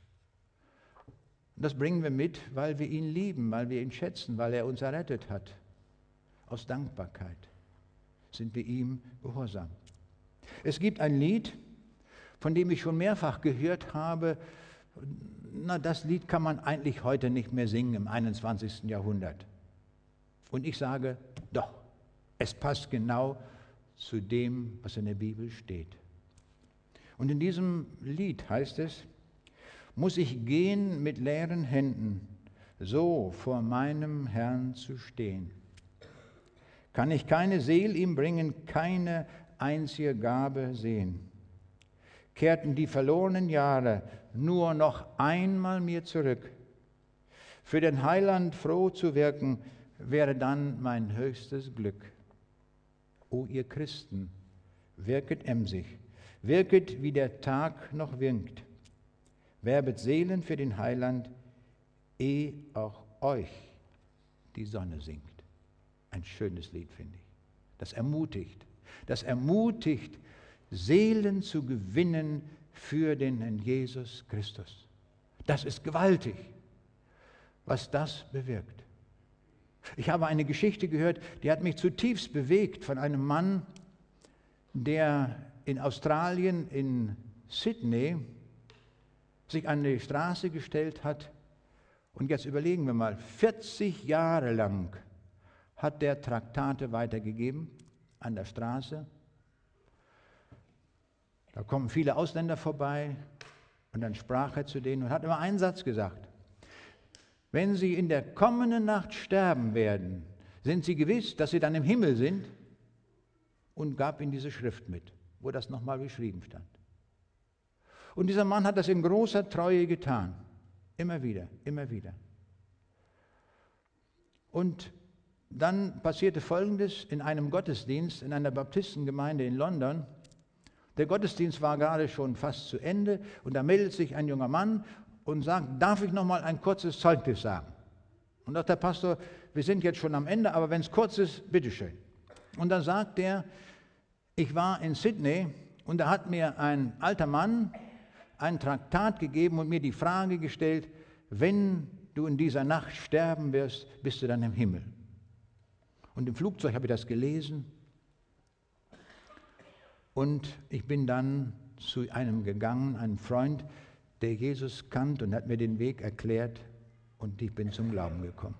Das bringen wir mit, weil wir ihn lieben, weil wir ihn schätzen, weil er uns errettet hat. Aus Dankbarkeit sind wir ihm gehorsam. Es gibt ein Lied, von dem ich schon mehrfach gehört habe, na, das Lied kann man eigentlich heute nicht mehr singen im einundzwanzigsten Jahrhundert. Und ich sage, doch, es passt genau zu dem, was in der Bibel steht. Und in diesem Lied heißt es, muss ich gehen mit leeren Händen, so vor meinem Herrn zu stehen. Kann ich keine Seel ihm bringen, keine einzige Gabe sehen. Kehrten die verlorenen Jahre nur noch einmal mir zurück. Für den Heiland froh zu wirken, wäre dann mein höchstes Glück. O ihr Christen, wirket emsig, wirket, wie der Tag noch winkt. Werbet Seelen für den Heiland, eh auch euch die Sonne sinkt. Ein schönes Lied, finde ich. Das ermutigt, das ermutigt, Seelen zu gewinnen für den Herrn Jesus Christus. Das ist gewaltig, was das bewirkt. Ich habe eine Geschichte gehört, die hat mich zutiefst bewegt, von einem Mann, der in Australien, in Sydney, sich an die Straße gestellt hat. Und jetzt überlegen wir mal, vierzig Jahre lang hat der Traktate weitergegeben an der Straße. Da kommen viele Ausländer vorbei und dann sprach er zu denen und hat immer einen Satz gesagt. Wenn Sie in der kommenden Nacht sterben werden, sind Sie gewiss, dass Sie dann im Himmel sind? Und gab ihnen diese Schrift mit, wo das nochmal beschrieben stand. Und dieser Mann hat das in großer Treue getan. Immer wieder, immer wieder. Und dann passierte Folgendes in einem Gottesdienst in einer Baptistengemeinde in London. Der Gottesdienst war gerade schon fast zu Ende und da meldet sich ein junger Mann und sagt, darf ich noch mal ein kurzes Zeugnis sagen? Und sagt der Pastor, wir sind jetzt schon am Ende, aber wenn es kurz ist, bitteschön. Und dann sagt er, ich war in Sydney und da hat mir ein alter Mann ein Traktat gegeben und mir die Frage gestellt, wenn du in dieser Nacht sterben wirst, bist du dann im Himmel. Und im Flugzeug habe ich das gelesen und ich bin dann zu einem gegangen, einem Freund, der Jesus kannte und hat mir den Weg erklärt und ich bin zum Glauben gekommen.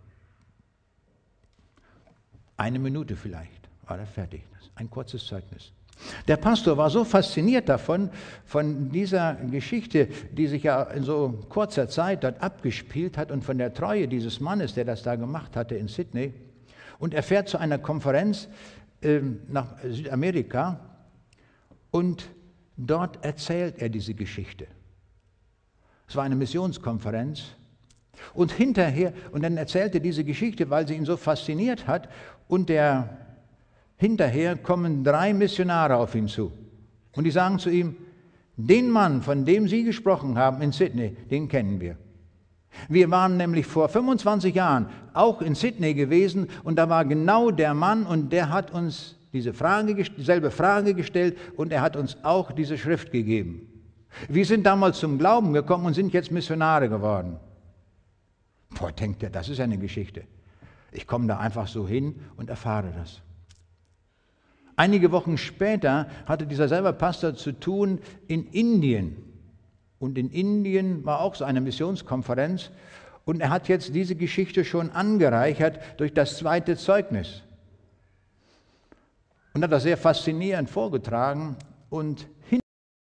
Eine Minute vielleicht war er fertig, das ist ein kurzes Zeugnis. Der Pastor war so fasziniert davon, von dieser Geschichte, die sich ja in so kurzer Zeit dort abgespielt hat und von der Treue dieses Mannes, der das da gemacht hatte in Sydney. Und er fährt zu einer Konferenz äh, nach Südamerika und dort erzählt er diese Geschichte. Es war eine Missionskonferenz und hinterher, und dann erzählte er diese Geschichte, weil sie ihn so fasziniert hat und der Hinterher kommen drei Missionare auf ihn zu und die sagen zu ihm, den Mann, von dem Sie gesprochen haben in Sydney, den kennen wir. Wir waren nämlich vor fünfundzwanzig Jahren auch in Sydney gewesen und da war genau der Mann und der hat uns diese Frage, dieselbe Frage gestellt und er hat uns auch diese Schrift gegeben. Wir sind damals zum Glauben gekommen und sind jetzt Missionare geworden. Boah, denkt er, das ist eine Geschichte. Ich komme da einfach so hin und erfahre das. Einige Wochen später hatte dieser selber Pastor zu tun in Indien. Und in Indien war auch so eine Missionskonferenz. Und er hat jetzt diese Geschichte schon angereichert durch das zweite Zeugnis. Und hat das sehr faszinierend vorgetragen. Und